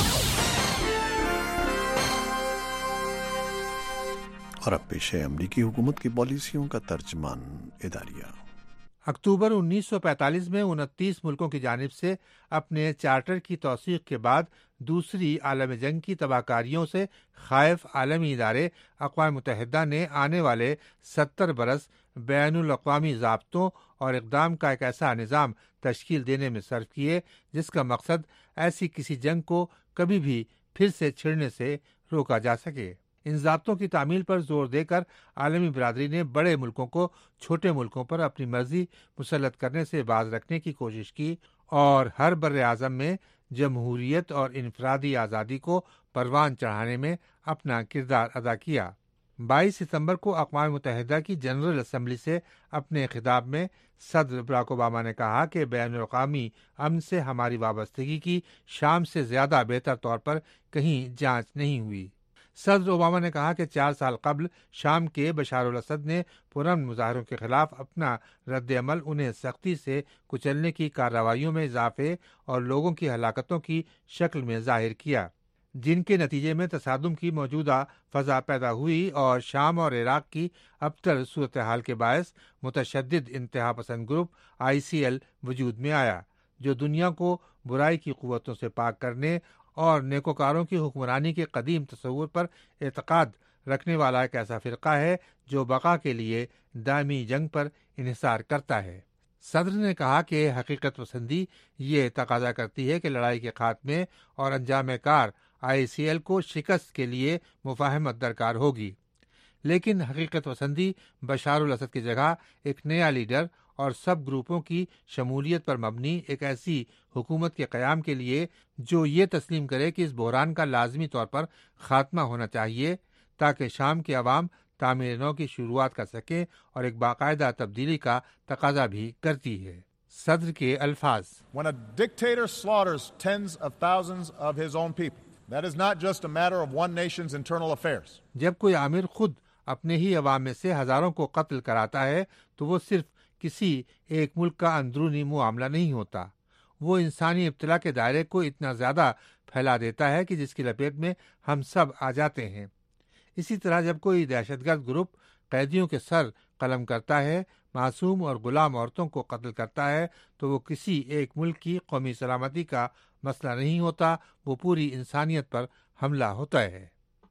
और अब पेश है अमरीकी हुकूमत की पॉलिसियों का तर्जमान इदारिया। अक्टूबर 1945 में 29 मुल्कों की जानिब से अपने चार्टर की तौसीक के बाद दूसरी आलम जंग की तबाहकारियों से खाइफ आलमी इदारे अक़वाम मुत्तहिदा ने आने वाले 70 बरस बैनुल अक़वामी ज़ाब्तों और इक़दाम का एक ऐसा निज़ाम तश्कील देने में सर्फ किए जिसका मकसद ऐसी किसी जंग को कभी भी फिर से छिड़ने से रोका जा सके। इन ज़ाब्तों की तामील पर जोर देकर आलमी बरादरी ने बड़े मुल्कों को छोटे मुल्कों पर अपनी मर्जी मुसल्लत करने से बाज रखने की कोशिश की और हर बर्रे आज़म में जमहूरियत और इनफरादी आज़ादी को परवान चढ़ाने में अपना किरदार अदा किया। 22 सितंबर को अक़वाम मुत्तहिदा की जनरल असम्बली से अपने खिताब में सदर बराक ओबामा ने कहा कि बैनुल अक़वामी अमन से हमारी वाबस्तगी की शाम से ज़्यादा बेहतर तौर पर कहीं जांच नहीं हुई। सदर ओबामा ने कहा कि 4 साल कबल शाम के बशार अल असद ने पुरअमन मुजाहरों के खिलाफ अपना रद्द अमल उन्हें सख्ती से कुचलने की कार्रवाइयों में इजाफे और लोगों की हलाकतों की शक्ल में जाहिर किया, जिनके नतीजे में तसादुम की मौजूदा फ़ज़ा पैदा हुई और शाम और इराक़ की अबतर सूरत हाल के बायस मुतशद्दिद इंतहा पसंद ग्रुप ICL वजूद में आया, जो दुनिया को बुराई की क़ुव्वतों से पाक करने और नेकोकारों की हुक्मरानी के कदीम तस्वुर पर एतक़ाद रखने वाला एक ऐसा फ़िरक़ा है जो बका के लिए दायमी जंग पर इन्हिसार करता है। सदर ने कहा कि हकीकत पसंदी ये तकाजा करती है कि लड़ाई के खात्मे और अंजाम कार ICL को शिकस्त के लिए मुफाहमत दरकार होगी, लेकिन हकीकत पसंदी बशार अल असद की जगह एक नया लीडर और सब ग्रुपों की शमूलियत पर मबनी एक ऐसी हुकूमत के क़याम के लिए जो ये तस्लीम करे कि इस बहरान का लाजमी तौर पर खात्मा होना चाहिए ताकि शाम के अवाम तामीर नौ की शुरुआत कर सकें और एक बाकायदा तब्दीली का तकाजा भी करती है। सदर के अल्फाज, When a dictator slaughters tens of thousands of his own people, that is not just a matter of one nation's internal affairs. जब कोई आमिर खुद अपने ही अवाम में से हजारों को कत्ल कराता है तो वो सिर्फ किसी एक मुल्क का अंदरूनी मामला नहीं होता, वो इंसानी इब्तिला के दायरे को इतना ज़्यादा फैला देता है कि जिसकी लपेट में हम सब आ जाते हैं। इसी तरह जब कोई दहशतगर्द ग्रुप कैदियों के सर कलम करता है, मासूम और गुलाम औरतों को कत्ल करता है, तो वो किसी एक मुल्क की कौमी सलामती का मसला नहीं होता, वो पूरी इंसानियत पर हमला होता है।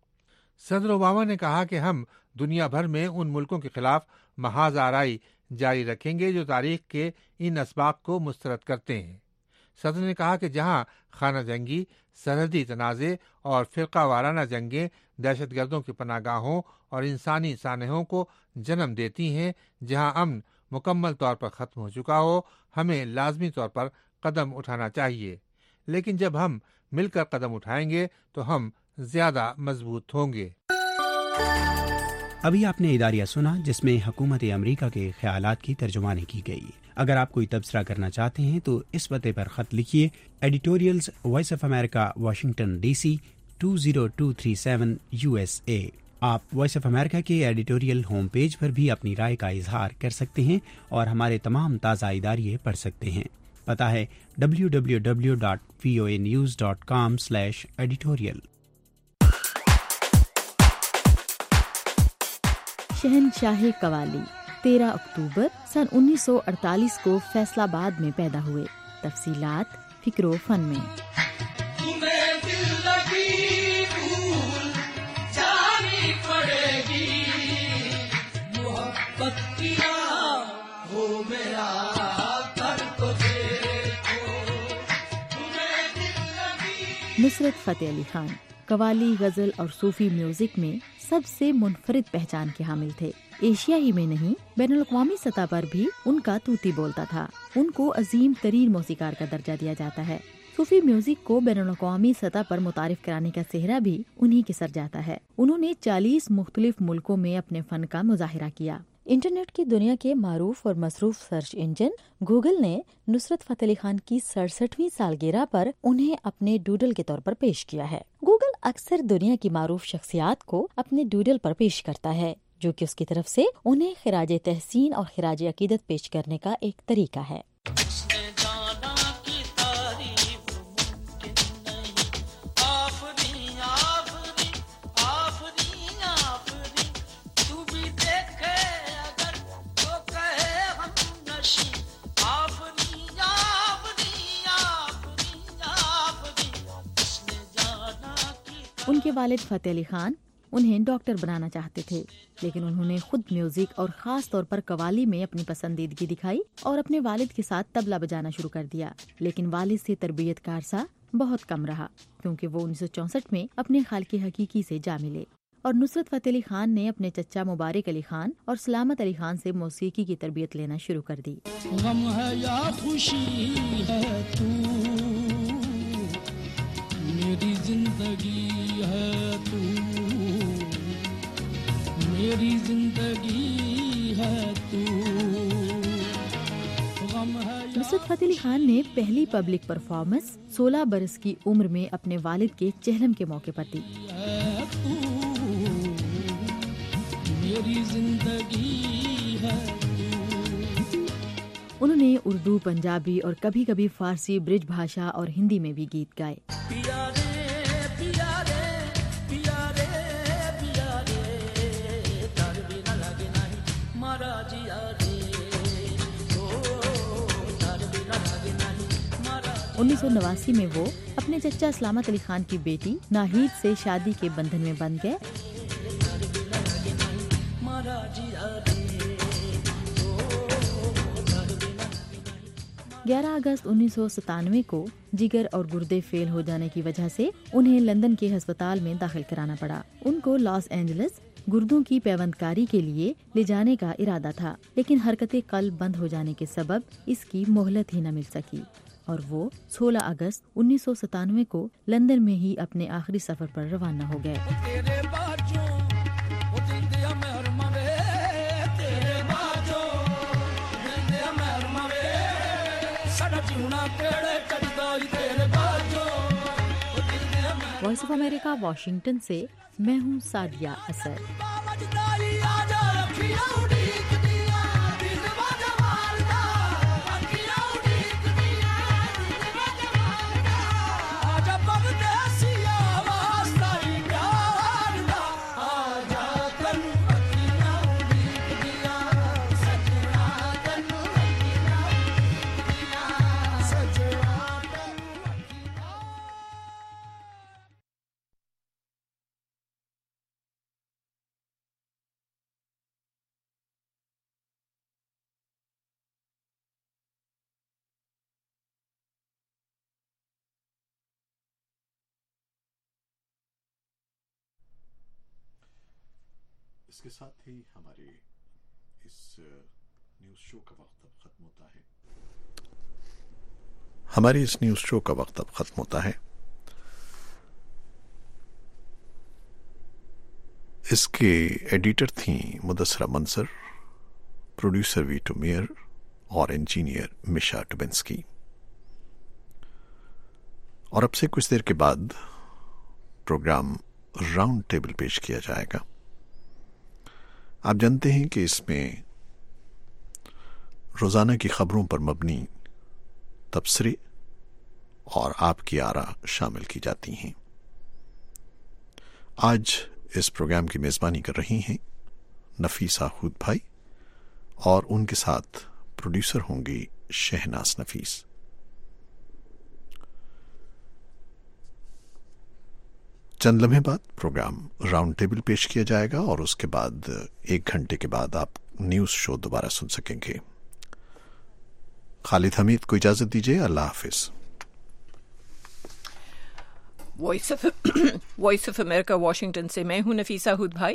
सदर ओबामा ने कहा कि हम दुनिया भर में उन मुल्कों के खिलाफ महाज आराई जारी रखेंगे जो तारीख के इन असबाब को मुस्तरद करते हैं। सदर ने कहा कि जहाँ खाना जंगी, सरहदी तनाज़े और फ़िरका वाराना जंगें दहशतगर्दों की पनागाहों और इंसानी सानहों को जन्म देती हैं, जहाँ अमन मुकम्मल तौर पर ख़त्म हो चुका हो, हमें लाजमी तौर पर कदम उठाना चाहिए। लेकिन जब हम मिलकर कदम उठाएंगे तो हम ज़्यादा मजबूत होंगे। ابھی آپ نے اداریہ سنا جس میں حکومت امریکہ کے خیالات کی ترجمانی کی گئی. اگر آپ کوئی تبصرہ کرنا چاہتے ہیں تو اس پتے پر خط لکھیے: editorials voice of America, Washington DC 20237 USA. آپ وائس آف امریکہ کے ایڈیٹوریل ہوم پیج پر بھی اپنی رائے کا اظہار کر سکتے ہیں اور ہمارے تمام تازہ اداریے پڑھ سکتے ہیں. پتہ ہے www.voanews.com/editorial. شہنشاہ قوالی 13 اکتوبر سن 1948 کو فیصل آباد میں پیدا ہوئے. تفصیلات فکر و فن میں. نصرت فتح علی خان قوالی، غزل اور صوفی میوزک میں سب سے منفرد پہچان کے حامل تھے. ایشیا ہی میں نہیں بین الاقوامی سطح پر بھی ان کا طوطی بولتا تھا. ان کو عظیم ترین موسیقار کا درجہ دیا جاتا ہے. صوفی میوزک کو بین الاقوامی سطح پر متعارف کرانے کا سہرا بھی انہی کے سر جاتا ہے. انہوں نے 40 مختلف ملکوں میں اپنے فن کا مظاہرہ کیا. انٹرنیٹ کی دنیا کے معروف اور مصروف سرچ انجن گوگل نے نصرت فتح علی خان کی 67ویں سالگرہ پر انہیں اپنے ڈوڈل کے طور پر پیش کیا ہے. گوگل اکثر دنیا کی معروف شخصیات کو اپنے ڈوڈل پر پیش کرتا ہے، جو کہ اس کی طرف سے انہیں خراج تحسین اور خراج عقیدت پیش کرنے کا ایک طریقہ ہے. ان کے والد فتح علی خان انہیں ڈاکٹر بنانا چاہتے تھے، لیکن انہوں نے خود میوزک اور خاص طور پر قوالی میں اپنی پسندیدگی دکھائی اور اپنے والد کے ساتھ طبلہ بجانا شروع کر دیا. لیکن والد سے تربیت کا عرصہ بہت کم رہا، کیونکہ وہ 1964 میں اپنے خالق حقیقی سے جا ملے اور نصرت فتح علی خان نے اپنے چچا مبارک علی خان اور سلامت علی خان سے موسیقی کی تربیت لینا شروع کر دی. غم ہے یا خوشی ہے تو میری زندگی ہے، تو میری زندگی ہے، تو نصرت فتح علی خان نے پہلی پبلک پرفارمنس 16 برس کی عمر میں اپنے والد کے چہلم کے موقع پر دی. میری زندگی ہے. انہوں نے اردو، پنجابی اور کبھی کبھی فارسی، برج بھاشا اور ہندی میں بھی گیت گائے. انیس 1989 میں وہ اپنے چچا سلامت علی خان کی بیٹی ناہید سے شادی کے بندھن میں بندھ گئے. 11 اگست 1997 کو جگر اور گردے فیل ہو جانے کی وجہ سے انہیں لندن کے ہسپتال میں داخل کرانا پڑا. ان کو لاس اینجلس گردوں کی پیوند کاری کے لیے لے جانے کا ارادہ تھا، لیکن حرکت قلب بند ہو جانے کے سبب اس کی مہلت ہی نہ مل سکی اور وہ 16 اگست 1997 کو لندن میں ہی اپنے آخری سفر پر روانہ ہو گئے. وائس آف امریکہ واشنگٹن سے میں ہوں سعدیہ اثر. اس کے ساتھ ہی ہمارے اس نیوز شو کا وقت اب ختم ہوتا ہے. इसके एडिटर थीं Mudassira Manzar, producer Vito Mayer और इंजीनियर मिशा टुबिंस्की। और अब से कुछ देर के बाद प्रोग्राम राउंड टेबल पेश किया जाएगा। आप जानते हैं कि इसमें रोजाना की खबरों पर मबनी तबसरे और आपकी आरा शामिल की जाती हैं। आज इस प्रोग्राम की मेजबानी कर रही हैं नफीसा खूद भाई और उनके साथ प्रोड्यूसर होंगी शहनाज नफीस। चंद लम्हे बाद प्रोग्राम राउंड टेबल पेश किया जाएगा और उसके बाद 1 घंटे के बाद आप न्यूज शो दोबारा सुन सकेंगे। खालिद हमीद को इजाजत दीजिए। अल्लाह हाफिज। वॉइस ऑफ अमेरिका वाशिंगटन से मैं हूं नफीसा खूद भाई।